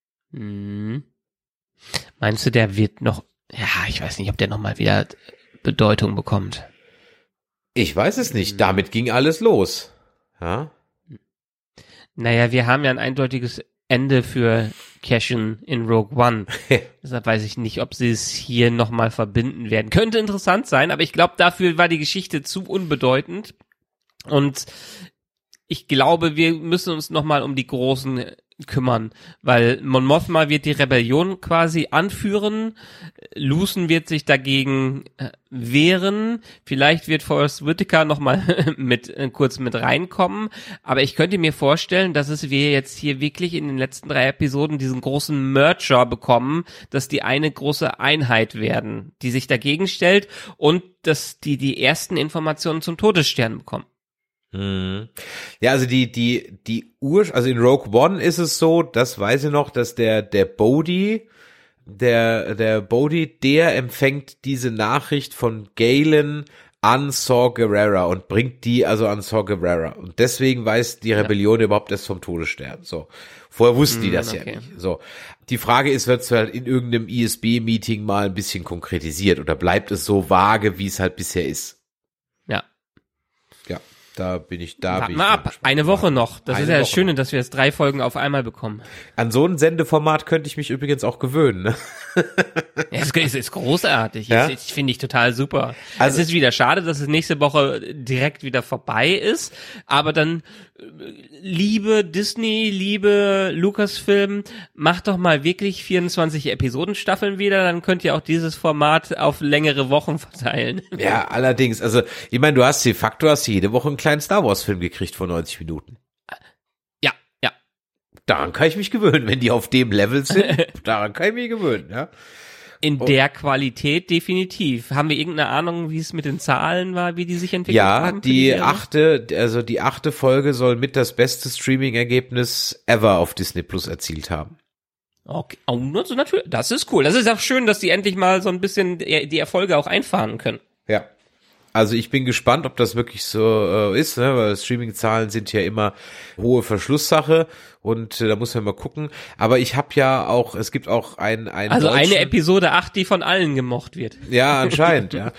[SPEAKER 2] Meinst du, der wird noch, ich weiß nicht, ob der nochmal wieder Bedeutung bekommt.
[SPEAKER 1] Ich weiß es nicht. Damit ging alles los. Ja?
[SPEAKER 2] Naja, wir haben ja ein eindeutiges Ende für Cassian in Rogue One. Deshalb weiß ich nicht, ob sie es hier nochmal verbinden werden. Könnte interessant sein, aber ich glaube, dafür war die Geschichte zu unbedeutend. Und ich glaube, wir müssen uns nochmal um die Großen kümmern, weil Mon Mothma wird die Rebellion quasi anführen, Luthen wird sich dagegen wehren, vielleicht wird Forrest Whitaker nochmal kurz mit reinkommen, aber ich könnte mir vorstellen, dass wir jetzt hier wirklich in den letzten 3 Episoden diesen großen Merger bekommen, dass die eine große Einheit werden, die sich dagegen stellt und dass die ersten Informationen zum Todesstern bekommen.
[SPEAKER 1] Ja, also also in Rogue One ist es so, das weiß ich noch, dass der Bodhi, der empfängt diese Nachricht von Galen an Saw Gerrera und bringt die also an Saw Gerrera. Und deswegen weiß die Rebellion überhaupt erst vom Todesstern. So. Vorher wussten die das ja nicht. So. Die Frage ist, wird es halt in irgendeinem ISB-Meeting mal ein bisschen konkretisiert oder bleibt es so vage, wie es halt bisher ist?
[SPEAKER 2] Ja.
[SPEAKER 1] Ja. Da bin ich
[SPEAKER 2] Warten wir ab. Eine Woche noch. Das ist ja das Schöne, dass wir jetzt 3 Folgen auf einmal bekommen.
[SPEAKER 1] An so ein Sendeformat könnte ich mich übrigens auch gewöhnen. Ne?
[SPEAKER 2] Ja, es ist großartig.
[SPEAKER 1] Ja?
[SPEAKER 2] Das finde ich total super.
[SPEAKER 1] Also,
[SPEAKER 2] es ist wieder schade, dass es nächste Woche direkt wieder vorbei ist. Aber dann, liebe Disney, liebe Lucasfilm, macht doch mal wirklich 24 Episodenstaffeln wieder. Dann könnt ihr auch dieses Format auf längere Wochen verteilen.
[SPEAKER 1] Ja, allerdings. Also, ich meine, du hast jede Woche einen kleinen Star Wars Film gekriegt von 90 Minuten.
[SPEAKER 2] Ja.
[SPEAKER 1] Daran kann ich mich gewöhnen, wenn die auf dem Level sind. Daran kann ich mich gewöhnen, ja.
[SPEAKER 2] In der Qualität definitiv. Haben wir irgendeine Ahnung, wie es mit den Zahlen war, wie die sich entwickelt haben?
[SPEAKER 1] Ja, die 8. Folge soll mit das beste Streaming-Ergebnis ever auf Disney Plus erzielt haben.
[SPEAKER 2] Okay, also natürlich, das ist cool. Das ist auch schön, dass die endlich mal so ein bisschen die Erfolge auch einfahren können.
[SPEAKER 1] Ja. Also ich bin gespannt, ob das wirklich so ist, ne? Weil Streaming-Zahlen sind ja immer hohe Verschlusssache und da muss man mal gucken. Aber ich habe ja auch, es gibt auch ein
[SPEAKER 2] also eine Episode 8, die von allen gemocht wird.
[SPEAKER 1] Ja, anscheinend, ja.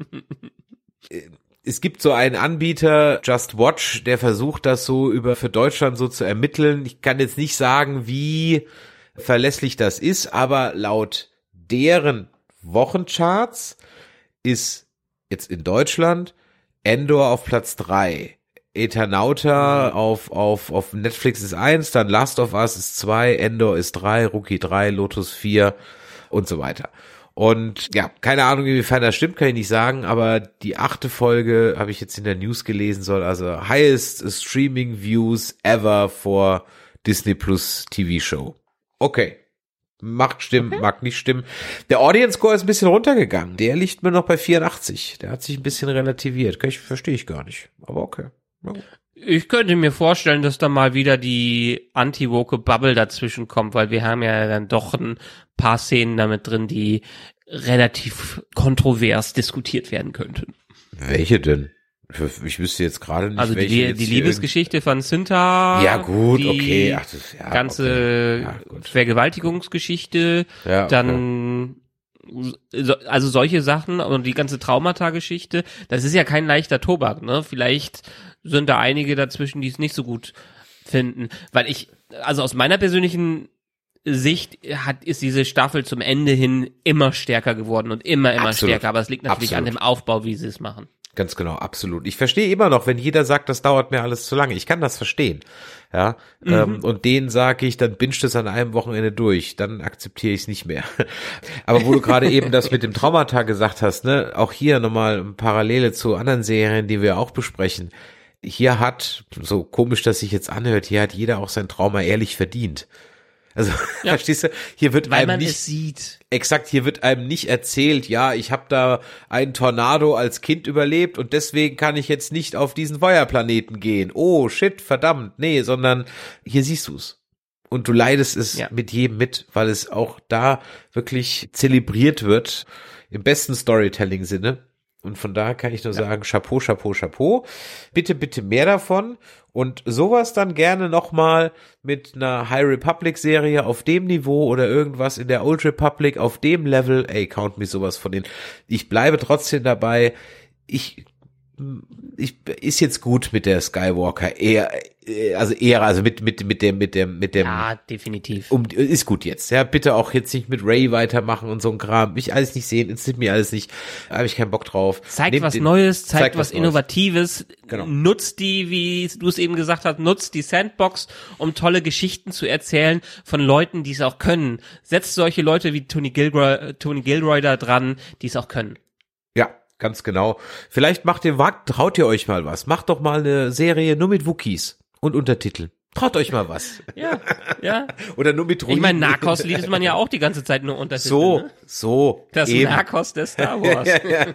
[SPEAKER 1] Es gibt so einen Anbieter, Just Watch, der versucht das so für Deutschland so zu ermitteln. Ich kann jetzt nicht sagen, wie verlässlich das ist, aber laut deren Wochencharts ist jetzt in Deutschland Endor auf Platz 3, Eternauta auf Netflix ist 1, dann Last of Us ist 2, Endor ist 3, Rookie 3, Lotus 4 und so weiter. Und ja, keine Ahnung, inwiefern das stimmt, kann ich nicht sagen, aber die 8. Folge habe ich jetzt in der News gelesen, soll also highest streaming views ever for Disney Plus TV Show. Okay. Mag stimmen, mag nicht stimmen. Der Audience Score ist ein bisschen runtergegangen. Der liegt mir noch bei 84. Der hat sich ein bisschen relativiert. Verstehe ich gar nicht. Aber okay. Ja.
[SPEAKER 2] Ich könnte mir vorstellen, dass da mal wieder die anti-woke Bubble dazwischen kommt, weil wir haben ja dann doch ein paar Szenen damit drin, die relativ kontrovers diskutiert werden könnten.
[SPEAKER 1] Welche denn? Ich wüsste jetzt gerade nicht,
[SPEAKER 2] also
[SPEAKER 1] welche
[SPEAKER 2] die Liebesgeschichte von Cynthia.
[SPEAKER 1] Ja gut,
[SPEAKER 2] die
[SPEAKER 1] okay.
[SPEAKER 2] Ganze Vergewaltigungsgeschichte.
[SPEAKER 1] Ja,
[SPEAKER 2] dann also solche Sachen und die ganze Traumata-Geschichte. Das ist ja kein leichter Tobak, ne? Vielleicht sind da einige dazwischen, die es nicht so gut finden. Weil also aus meiner persönlichen Sicht ist diese Staffel zum Ende hin immer stärker geworden und immer
[SPEAKER 1] Absolut.
[SPEAKER 2] stärker. Aber es liegt natürlich an dem Aufbau, wie sie es machen.
[SPEAKER 1] Ganz genau, absolut. Ich verstehe immer noch, wenn jeder sagt, das dauert mir alles zu lange. Ich kann das verstehen. Ja, und denen sage ich, dann binscht es an einem Wochenende durch. Dann akzeptiere ich es nicht mehr. Aber wo du gerade eben das mit dem Traumata gesagt hast, ne, auch hier nochmal Parallele zu anderen Serien, die wir auch besprechen. Hier hat, so komisch, dass sich jetzt anhört, hier hat jeder auch sein Trauma ehrlich verdient. Also, ja. Verstehst du, hier wird
[SPEAKER 2] weil
[SPEAKER 1] einem
[SPEAKER 2] man
[SPEAKER 1] nicht,
[SPEAKER 2] es sieht.
[SPEAKER 1] Exakt, hier wird einem nicht erzählt, ja, ich habe da einen Tornado als Kind überlebt und deswegen kann ich jetzt nicht auf diesen Feuerplaneten gehen. Oh, shit, verdammt, nee, sondern hier siehst du's. Und du leidest es mit jedem mit, weil es auch da wirklich zelebriert wird, im besten Storytelling-Sinne. Und von daher kann ich nur sagen, Chapeau, Chapeau, Chapeau. Bitte, bitte mehr davon. Und sowas dann gerne nochmal mit einer High Republic Serie auf dem Niveau oder irgendwas in der Old Republic auf dem Level. Ey, count mir sowas von den. Ich bleibe trotzdem dabei. Ist jetzt gut mit der Skywalker also mit dem
[SPEAKER 2] ja, definitiv.
[SPEAKER 1] Ist gut jetzt. Ja, bitte auch jetzt nicht mit Rey weitermachen und so ein Kram. Mich alles nicht sehen, interessiert mich alles nicht. Da habe ich keinen Bock drauf.
[SPEAKER 2] Zeigt was Neues, zeigt was Innovatives.
[SPEAKER 1] Genau.
[SPEAKER 2] Nutzt die, wie du es eben gesagt hast, nutzt die Sandbox, um tolle Geschichten zu erzählen von Leuten, die es auch können. Setzt solche Leute wie Tony Gilroy da dran, die es auch können.
[SPEAKER 1] Ja. Ganz genau. Vielleicht traut ihr euch mal was. Macht doch mal eine Serie nur mit Wookiees und Untertiteln. Traut euch mal was.
[SPEAKER 2] Ja.
[SPEAKER 1] Oder nur mit Druiden.
[SPEAKER 2] Ich meine, Narcos liest man ja auch die ganze Zeit nur Untertitel.
[SPEAKER 1] So.
[SPEAKER 2] Das
[SPEAKER 1] eben.
[SPEAKER 2] Narcos der Star Wars.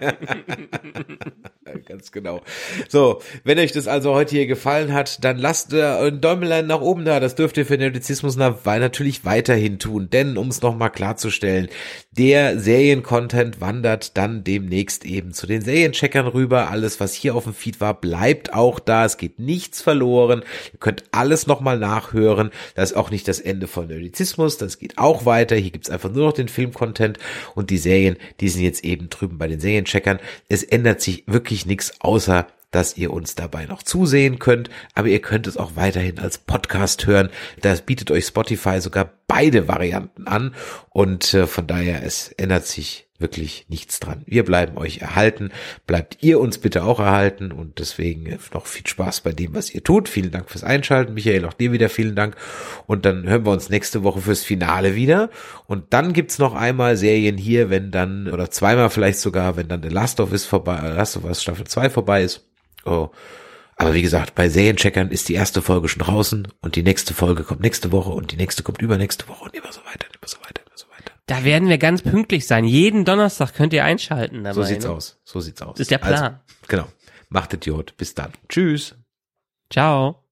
[SPEAKER 1] Ganz genau. So, wenn euch das also heute hier gefallen hat, dann lasst ein Däumlein nach oben da. Das dürft ihr für Nerdizismus natürlich weiterhin tun. Denn, um es nochmal klarzustellen, der Seriencontent wandert dann demnächst eben zu den Seriencheckern rüber. Alles, was hier auf dem Feed war, bleibt auch da. Es geht nichts verloren. Ihr könnt alles nochmal nachhören. Das ist auch nicht das Ende von Nerdizismus. Das geht auch weiter. Hier gibt's einfach nur noch den Filmcontent und die Serien, die sind jetzt eben drüben bei den Seriencheckern. Es ändert sich wirklich nichts, außer dass ihr uns dabei noch zusehen könnt, aber ihr könnt es auch weiterhin als Podcast hören. Das bietet euch Spotify sogar beide Varianten an und von daher, es ändert sich wirklich nichts dran. Wir bleiben euch erhalten, bleibt ihr uns bitte auch erhalten und deswegen noch viel Spaß bei dem, was ihr tut. Vielen Dank fürs Einschalten. Michael, auch dir wieder vielen Dank und dann hören wir uns nächste Woche fürs Finale wieder und dann gibt's noch einmal Serien hier, wenn dann, oder zweimal vielleicht sogar, wenn dann The Last of Us Staffel 2 vorbei ist. Oh. Aber wie gesagt, bei Seriencheckern ist die erste Folge schon draußen und die nächste Folge kommt nächste Woche und die nächste kommt übernächste Woche und immer so weiter, immer so weiter, immer so weiter.
[SPEAKER 2] Da werden wir ganz pünktlich sein. Jeden Donnerstag könnt ihr einschalten dabei.
[SPEAKER 1] So sieht's aus. So sieht's aus.
[SPEAKER 2] Das ist der Plan.
[SPEAKER 1] Also, genau. Macht Idiot. Bis dann. Tschüss.
[SPEAKER 2] Ciao.